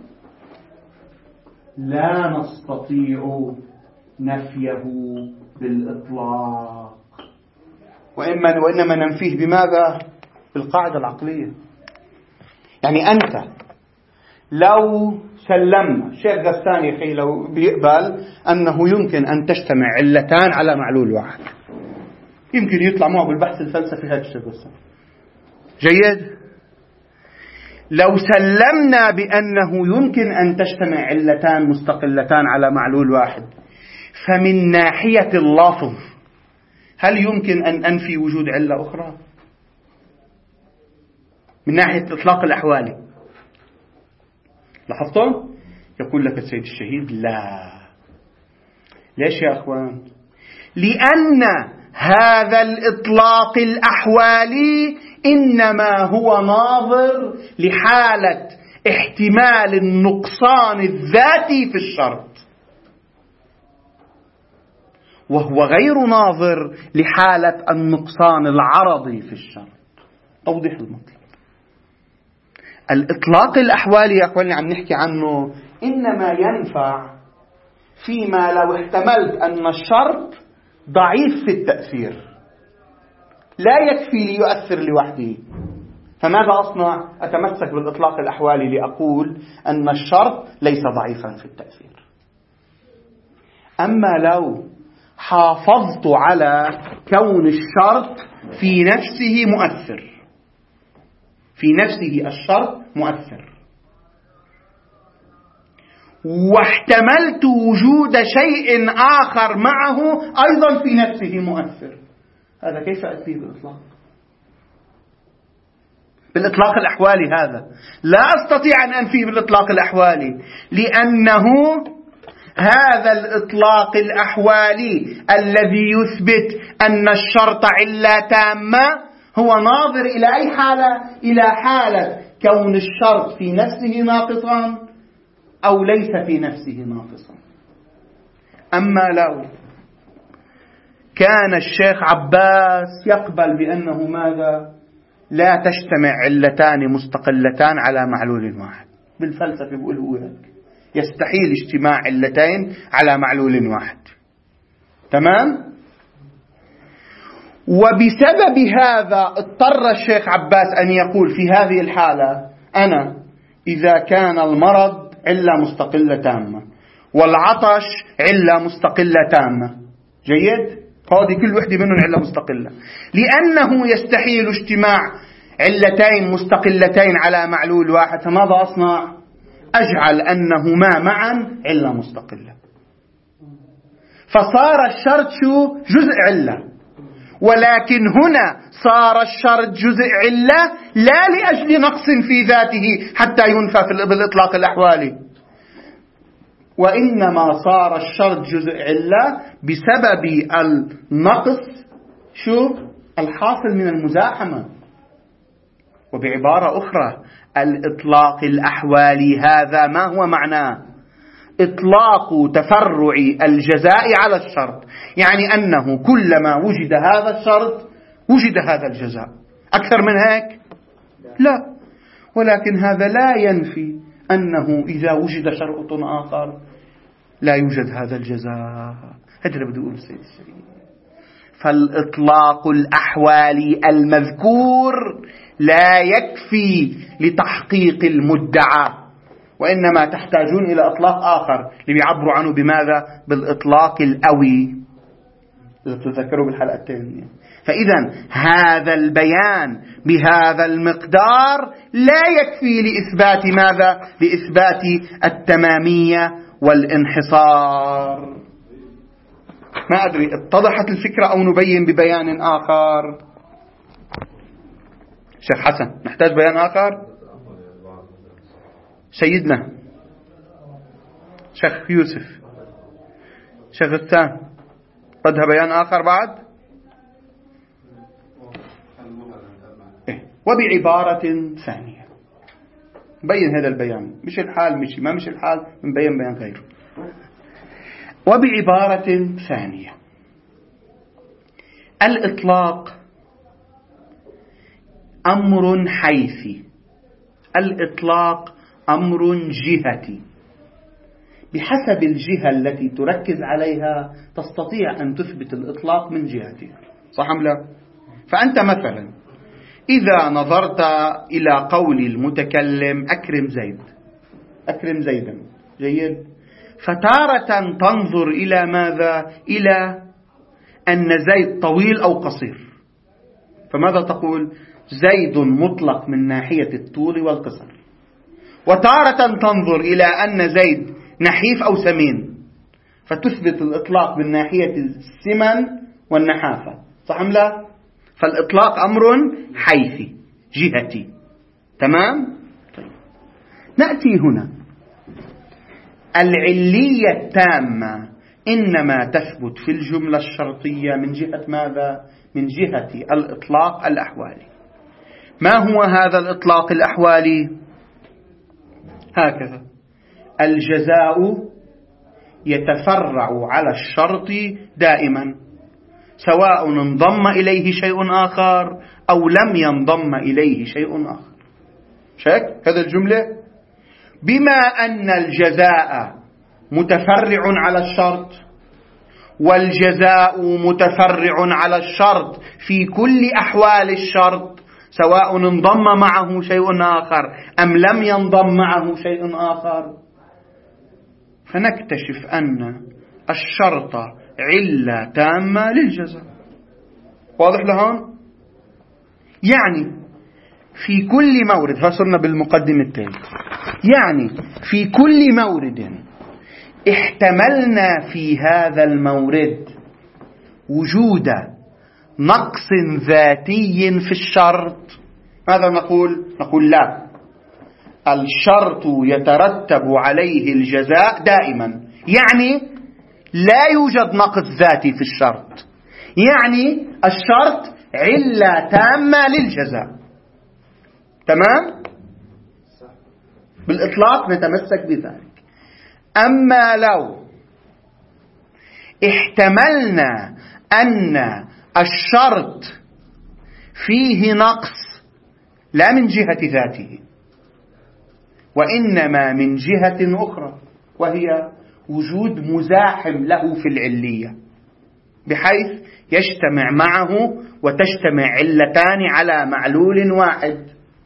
لا نستطيع نفيه بالإطلاق، وإنما ننفيه بماذا؟ بالقاعدة العقلية. يعني أنت لو سلمنا الشيخ غسان يا أخي لو بيقبل أنه يمكن أن تجتمع علتان على معلول واحد، يمكن يطلع معه بالبحث الفلسفي هذا الشيخ غسان. جيد؟ لو سلمنا بأنه يمكن أن تجتمع علتان مستقلتان على معلول واحد، فمن ناحية اللفظ هل يمكن أن أنفي وجود علة أخرى؟ من ناحية إطلاق الأحوال. لاحظتم؟ يقول لك السيد الشهيد لا. ليش يا أخوان؟ لأن هذا الإطلاق الأحوالي إنما هو ناظر لحالة احتمال النقصان الذاتي في الشرط، وهو غير ناظر لحالة النقصان العرضي في الشرط. توضيح المطلب. الإطلاق الأحوالي يا أخواني عم نحكي عنه إنما ينفع فيما لو احتملت أن الشرط ضعيف في التأثير لا يكفي ليؤثر لوحده، فماذا أصنع؟ أتمسك بالإطلاق الأحوالي لأقول أن الشرط ليس ضعيفا في التأثير. أما لو حافظت على كون الشرط في نفسه مؤثر، في نفسه الشرط مؤثر، واحتملت وجود شيء آخر معه أيضا في نفسه مؤثر، هذا كيف أتيه بالإطلاق؟ بالإطلاق الأحوالي هذا لا أستطيع أن أنفيه بالإطلاق الأحوالي، لأنه هذا الإطلاق الأحوالي الذي يثبت أن الشرط علة تامة هو ناظر إلى أي حالة؟ إلى حالة كون الشرط في نفسه ناقصا أو ليس في نفسه ناقصا. أما لو كان الشيخ عباس يقبل بأنه ماذا؟ لا تجتمع علتان مستقلتان على معلول واحد، بالفلسفة بيقول هو هيك، يستحيل اجتماع علتين على معلول واحد. تمام؟ وبسبب هذا اضطر الشيخ عباس أن يقول في هذه الحالة أنا إذا كان المرض علة مستقلة تامة والعطش علة مستقلة تامة، جيد؟ هذه كل وحدة منهم علة مستقلة، لأنه يستحيل اجتماع علتين مستقلتين على معلول واحد، فماذا أصنع؟ أجعل أنهما معا علة مستقلة، فصار الشرط شو؟ جزء علة، ولكن هنا صار الشرط جزء علة لا لأجل نقص في ذاته حتى ينفى بالإطلاق الأحوالي، وإنما صار الشرط جزء علة بسبب النقص شو؟ الحاصل من المزاحمة. وبعبارة أخرى الإطلاق الأحوالي هذا ما هو معناه؟ إطلاق تفرع الجزاء على الشرط، يعني أنه كلما وجد هذا الشرط وجد هذا الجزاء، أكثر من هيك لا. ولكن هذا لا ينفي أنه إذا وجد شرط آخر لا يوجد هذا الجزاء. هذا اللي بدي أقوله السيد الشريف. فالإطلاق الأحوالي المذكور لا يكفي لتحقيق المدعى، وإنما تحتاجون إلى إطلاق آخر اللي بيعبروا عنه بماذا؟ بالإطلاق الأوي، إذا تذكروا بالحلقة الثانية. فإذا هذا البيان بهذا المقدار لا يكفي لإثبات ماذا؟ لإثبات التمامية والانحصار. ما أدري اتضحت الفكرة أو نبين ببيان آخر؟ شيخ حسن نحتاج بيان آخر؟ سيدنا شيخ يوسف، شيخ الثاني بدها بيان آخر بعد؟ وبعبارة ثانية بين هذا البيان، مش الحال مشي ما مش الحال نبين بيان غيره. وبعبارة ثانية، الإطلاق أمر حيثي، الإطلاق أمر جهتي، بحسب الجهة التي تركز عليها تستطيع أن تثبت الإطلاق من جهتها، صح أم لا؟ فأنت مثلا إذا نظرت إلى قول المتكلم أكرم زيد، أكرم زيدا، جيد، فتارة تنظر إلى ماذا؟ إلى أن زيد طويل أو قصير، فماذا تقول؟ زيد مطلق من ناحية الطول والقصر. وتارة تنظر إلى أن زيد نحيف أو سمين، فتثبت الإطلاق من ناحية السمن والنحافة، صح أم لا؟ فالإطلاق أمر حيثي جهتي، تمام؟ طيب. نأتي هنا، العلية التامة إنما تثبت في الجملة الشرطية من جهة ماذا؟ من جهة الإطلاق الأحوالي. ما هو هذا الإطلاق الأحوالي؟ هكذا: الجزاء يتفرع على الشرط دائما، سواء انضم إليه شيء آخر أو لم ينضم إليه شيء آخر. شايف هذا الجملة؟ بما أن الجزاء متفرع على الشرط، والجزاء متفرع على الشرط في كل أحوال الشرط، سواء انضم معه شيء آخر أم لم ينضم معه شيء آخر، فنكتشف أن الشرط علة تامة للجزاء. واضح لهون؟ يعني في كل مورد، فصلنا بالمقدمة التالية، يعني في كل مورد احتملنا في هذا المورد وجود نقص ذاتي في الشرط، ماذا نقول؟ نقول لا، الشرط يترتب عليه الجزاء دائما، يعني لا يوجد نقص ذاتي في الشرط، يعني الشرط علة تامة للجزاء. تمام؟ بالإطلاق نتمسك بذلك. أما لو احتملنا أن الشرط فيه نقص لا من جهة ذاته وإنما من جهة أخرى، وهي وجود مزاحم له في العلية، بحيث يجتمع معه وتجتمع علتان على معلول واحد،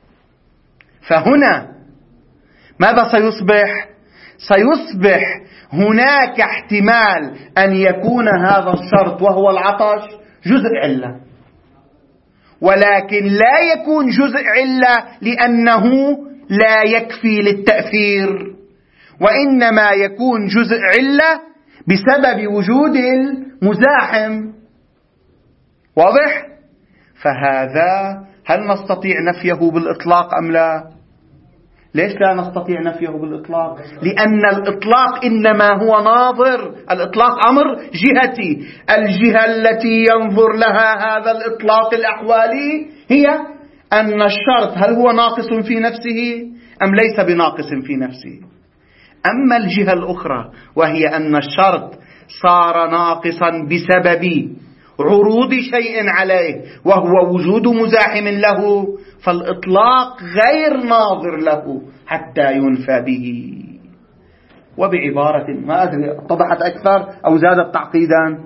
فهنا ماذا سيصبح؟ سيصبح هناك احتمال أن يكون هذا الشرط وهو العطش جزء علة، ولكن لا يكون جزء علة لأنه لا يكفي للتأثير، وإنما يكون جزء علة بسبب وجود المزاحم. واضح؟ فهذا هل نستطيع نفيه بالإطلاق أم لا؟ ليش لا نستطيع نفيه بالإطلاق؟ لأن الإطلاق إنما هو ناظر، الإطلاق أمر جهتي، الجهة التي ينظر لها هذا الإطلاق الأحوالي هي أن الشرط هل هو ناقص في نفسه أم ليس بناقص في نفسه. أما الجهة الأخرى وهي أن الشرط صار ناقصا بسبب عروض شيء عليه وهو وجود مزاحم له، فالإطلاق غير ناظر له حتى ينفى به. وبعبارة ما أدري اتضحت أكثر أو زادت تعقيدا؟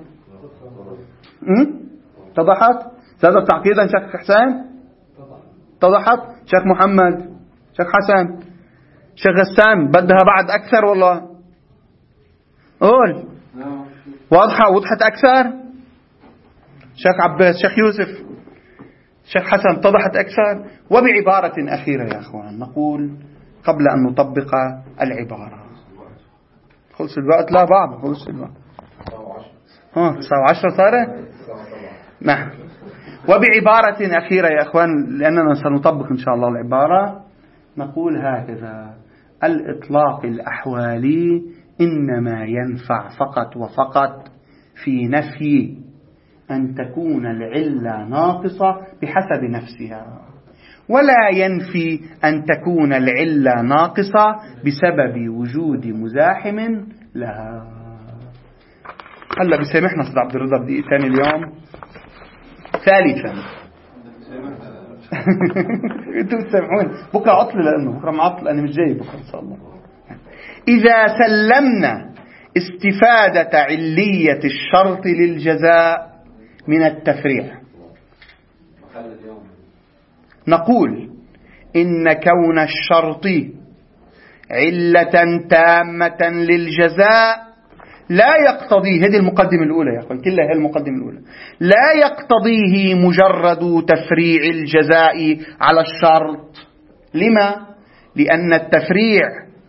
اتضحت؟ زادت تعقيدا شيخ حسين؟ اتضحت؟ شيخ محمد؟ شيخ حسن؟ شيخ غسان بدها بعد أكثر والله؟ قول. واضحة وضحت أكثر؟ شيخ عباس، شيخ يوسف، شيخ حسن اتضحت أكثر؟ وبعبارة أخيرة يا أخوان نقول قبل أن نطبق العبارة. خلص الوقت؟ لا بعض خلص الوقت. 9:10 صار؟ نعم. وبعبارة أخيرة يا أخوان لأننا سنطبق إن شاء الله العبارة نقول هكذا: الإطلاق الأحوالي إنما ينفع فقط وفقط في نفي أن تكون العلة ناقصة بحسب نفسها، ولا ينفي أن تكون العلة ناقصة بسبب وجود مزاحم لها. هلا بسامحنا أستاذ عبد الرضا بدي ثاني اليوم. ثالثا انتوا تسمعون بكره عطل لانه بكره معطل انا مش جاي بكره ان شاء الله. اذا سلمنا استفادة علية الشرط للجزاء من التفريع نقول إن كون الشرط علة تامة للجزاء لا يقتضيه، هذه المقدمة الأولى يا أخوان كلها هي المقدمة الأولى، لا يقتضيه مجرد تفريع الجزاء على الشرط. لما؟ لأن التفريع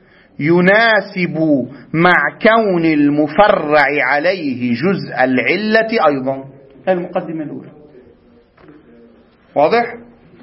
يناسب مع كون المفرع عليه جزء العلة أيضا. هي المقدمة الأولى. واضح؟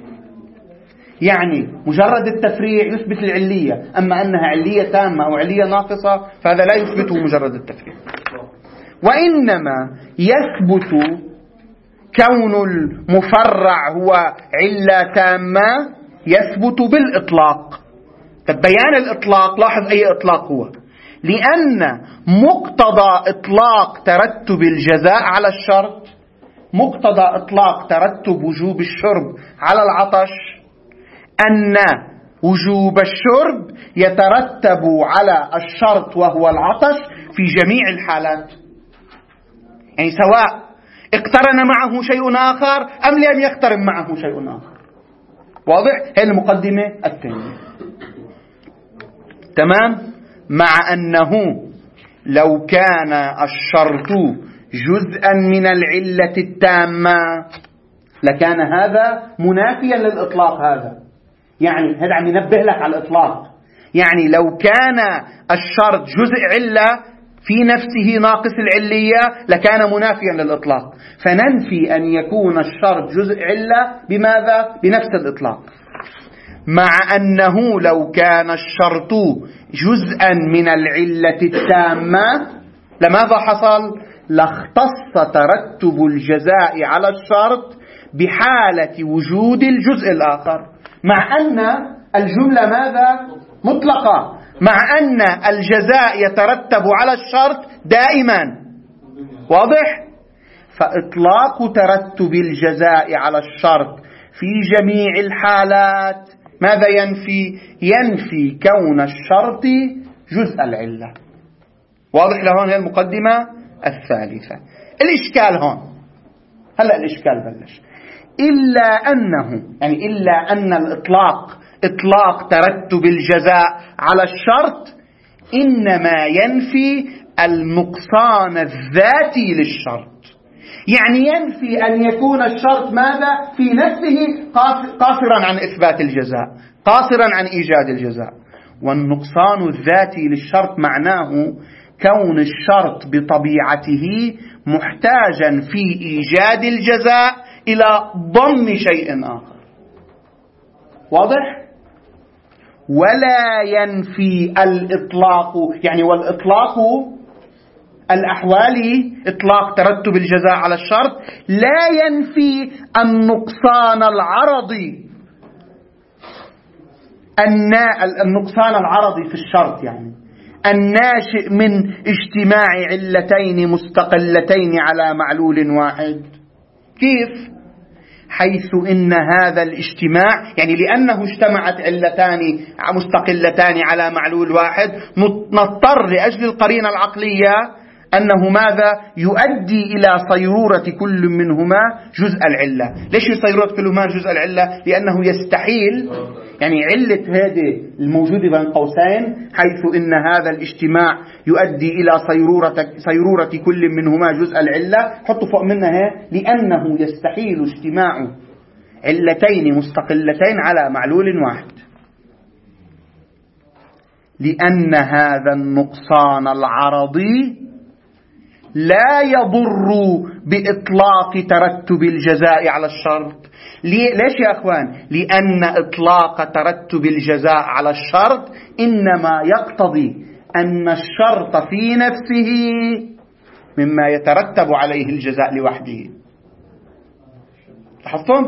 يعني مجرد التفريع يثبت العلية، أما أنها علية تامة أو علية ناقصة فهذا لا يثبته مجرد التفريع. وإنما يثبت كون المفرع هو علة تامة يثبت بالإطلاق. بيان الإطلاق، لاحظ أي إطلاق هو، لأن مقتضى إطلاق ترتب الجزاء على الشرط، مقتضى إطلاق ترتب وجوب الشرب على العطش أن وجوب الشرب يترتب على الشرط وهو العطش في جميع الحالات، يعني سواء اقترن معه شيء آخر أم لم يقترن معه شيء آخر. واضح؟ هي المقدمة الثانية. تمام؟ مع أنه لو كان الشرط جزءا من العلة التامة لكان هذا منافيا للإطلاق. هذا يعني هذا عم ينبه لك على الإطلاق، يعني لو كان الشرط جزء علة في نفسه ناقص العلية لكان منافيا للإطلاق، فننفي أن يكون الشرط جزء علة بماذا؟ بنفس الإطلاق. مع أنه لو كان الشرط جزءا من العلة التامة لماذا حصل؟ لاختص ترتب الجزاء على الشرط بحالة وجود الجزء الآخر، مع أن الجملة ماذا؟ مطلقة، مع أن الجزاء يترتب على الشرط دائما. واضح؟ فإطلاق ترتب الجزاء على الشرط في جميع الحالات ماذا ينفي؟ ينفي كون الشرط جزء العلة. واضح لهون؟ هي المقدمة الثالثة. الإشكال هون، هلأ الإشكال بلش. إلا أن الإطلاق إطلاق ترتب الجزاء على الشرط إنما ينفي النقصان الذاتي للشرط، يعني ينفي أن يكون الشرط ماذا؟ في نفسه قاصرا عن إثبات الجزاء، قاصرا عن إيجاد الجزاء. والنقصان الذاتي للشرط معناه كون الشرط بطبيعته محتاجا في إيجاد الجزاء إلى ضم شيء آخر. واضح؟ ولا ينفي الإطلاق، يعني والإطلاق الأحوالي إطلاق ترتب الجزاء على الشرط لا ينفي النقصان العرضي، النقصان العرضي في الشرط، يعني الناشئ من اجتماع علتين مستقلتين على معلول واحد. كيف؟ حيث إن هذا الاجتماع، يعني لأنه اجتمعت علتان مستقلتان على معلول واحد، نضطر لأجل القرينة العقلية أنه ماذا؟ يؤدي إلى صيرورة كل منهما جزء العلة. ليش صيرورة كل منهما جزء العلة؟ لأنه يستحيل، يعني علة هذه الموجودة بين قوسين حيث إن هذا الاجتماع يؤدي إلى صيرورة كل منهما جزء العلة، حطوا فوق منها لأنه يستحيل اجتماع علتين مستقلتين على معلول واحد، لأن هذا النقصان العرضي لا يضر بإطلاق ترتب الجزاء على الشرط. ليش يا أخوان؟ لأن إطلاق ترتب الجزاء على الشرط إنما يقتضي أن الشرط في نفسه مما يترتب عليه الجزاء لوحده. لاحظتم؟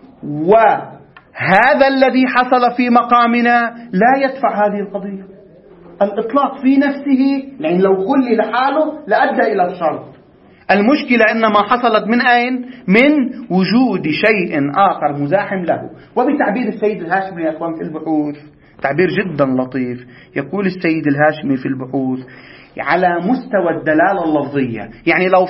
وهذا الذي حصل في مقامنا لا يدفع هذه القضية. الإطلاق في نفسه، لأن لو خلي لحاله لأدى إلى الشرط. المشكلة إنما حصلت من أين؟ من وجود شيء آخر مزاحم له. وبتعبير السيد الهاشمي يا أخوان في البحوث، تعبير جدا لطيف، يقول السيد الهاشمي في البحوث على مستوى الدلالة اللفظية، يعني لو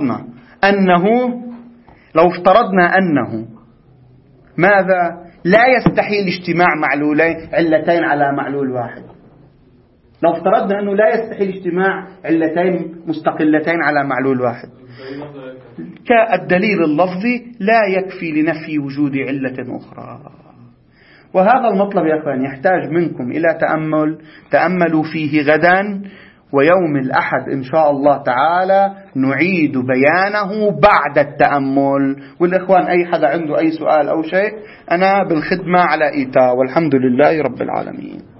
افترضنا أنه ماذا؟ لا يستحيل اجتماع علتين على معلول واحد. لو افترضنا أنه لا يستحيل اجتماع علتين مستقلتين على معلول واحد، كالدليل اللفظي لا يكفي لنفي وجود علة أخرى. وهذا المطلب يا أخوان يحتاج منكم إلى تأملوا فيه غدا، ويوم الأحد إن شاء الله تعالى نعيد بيانه بعد التأمل. والإخوان أي حدا عنده أي سؤال أو شيء، أنا بالخدمة على إيتاء، والحمد لله رب العالمين.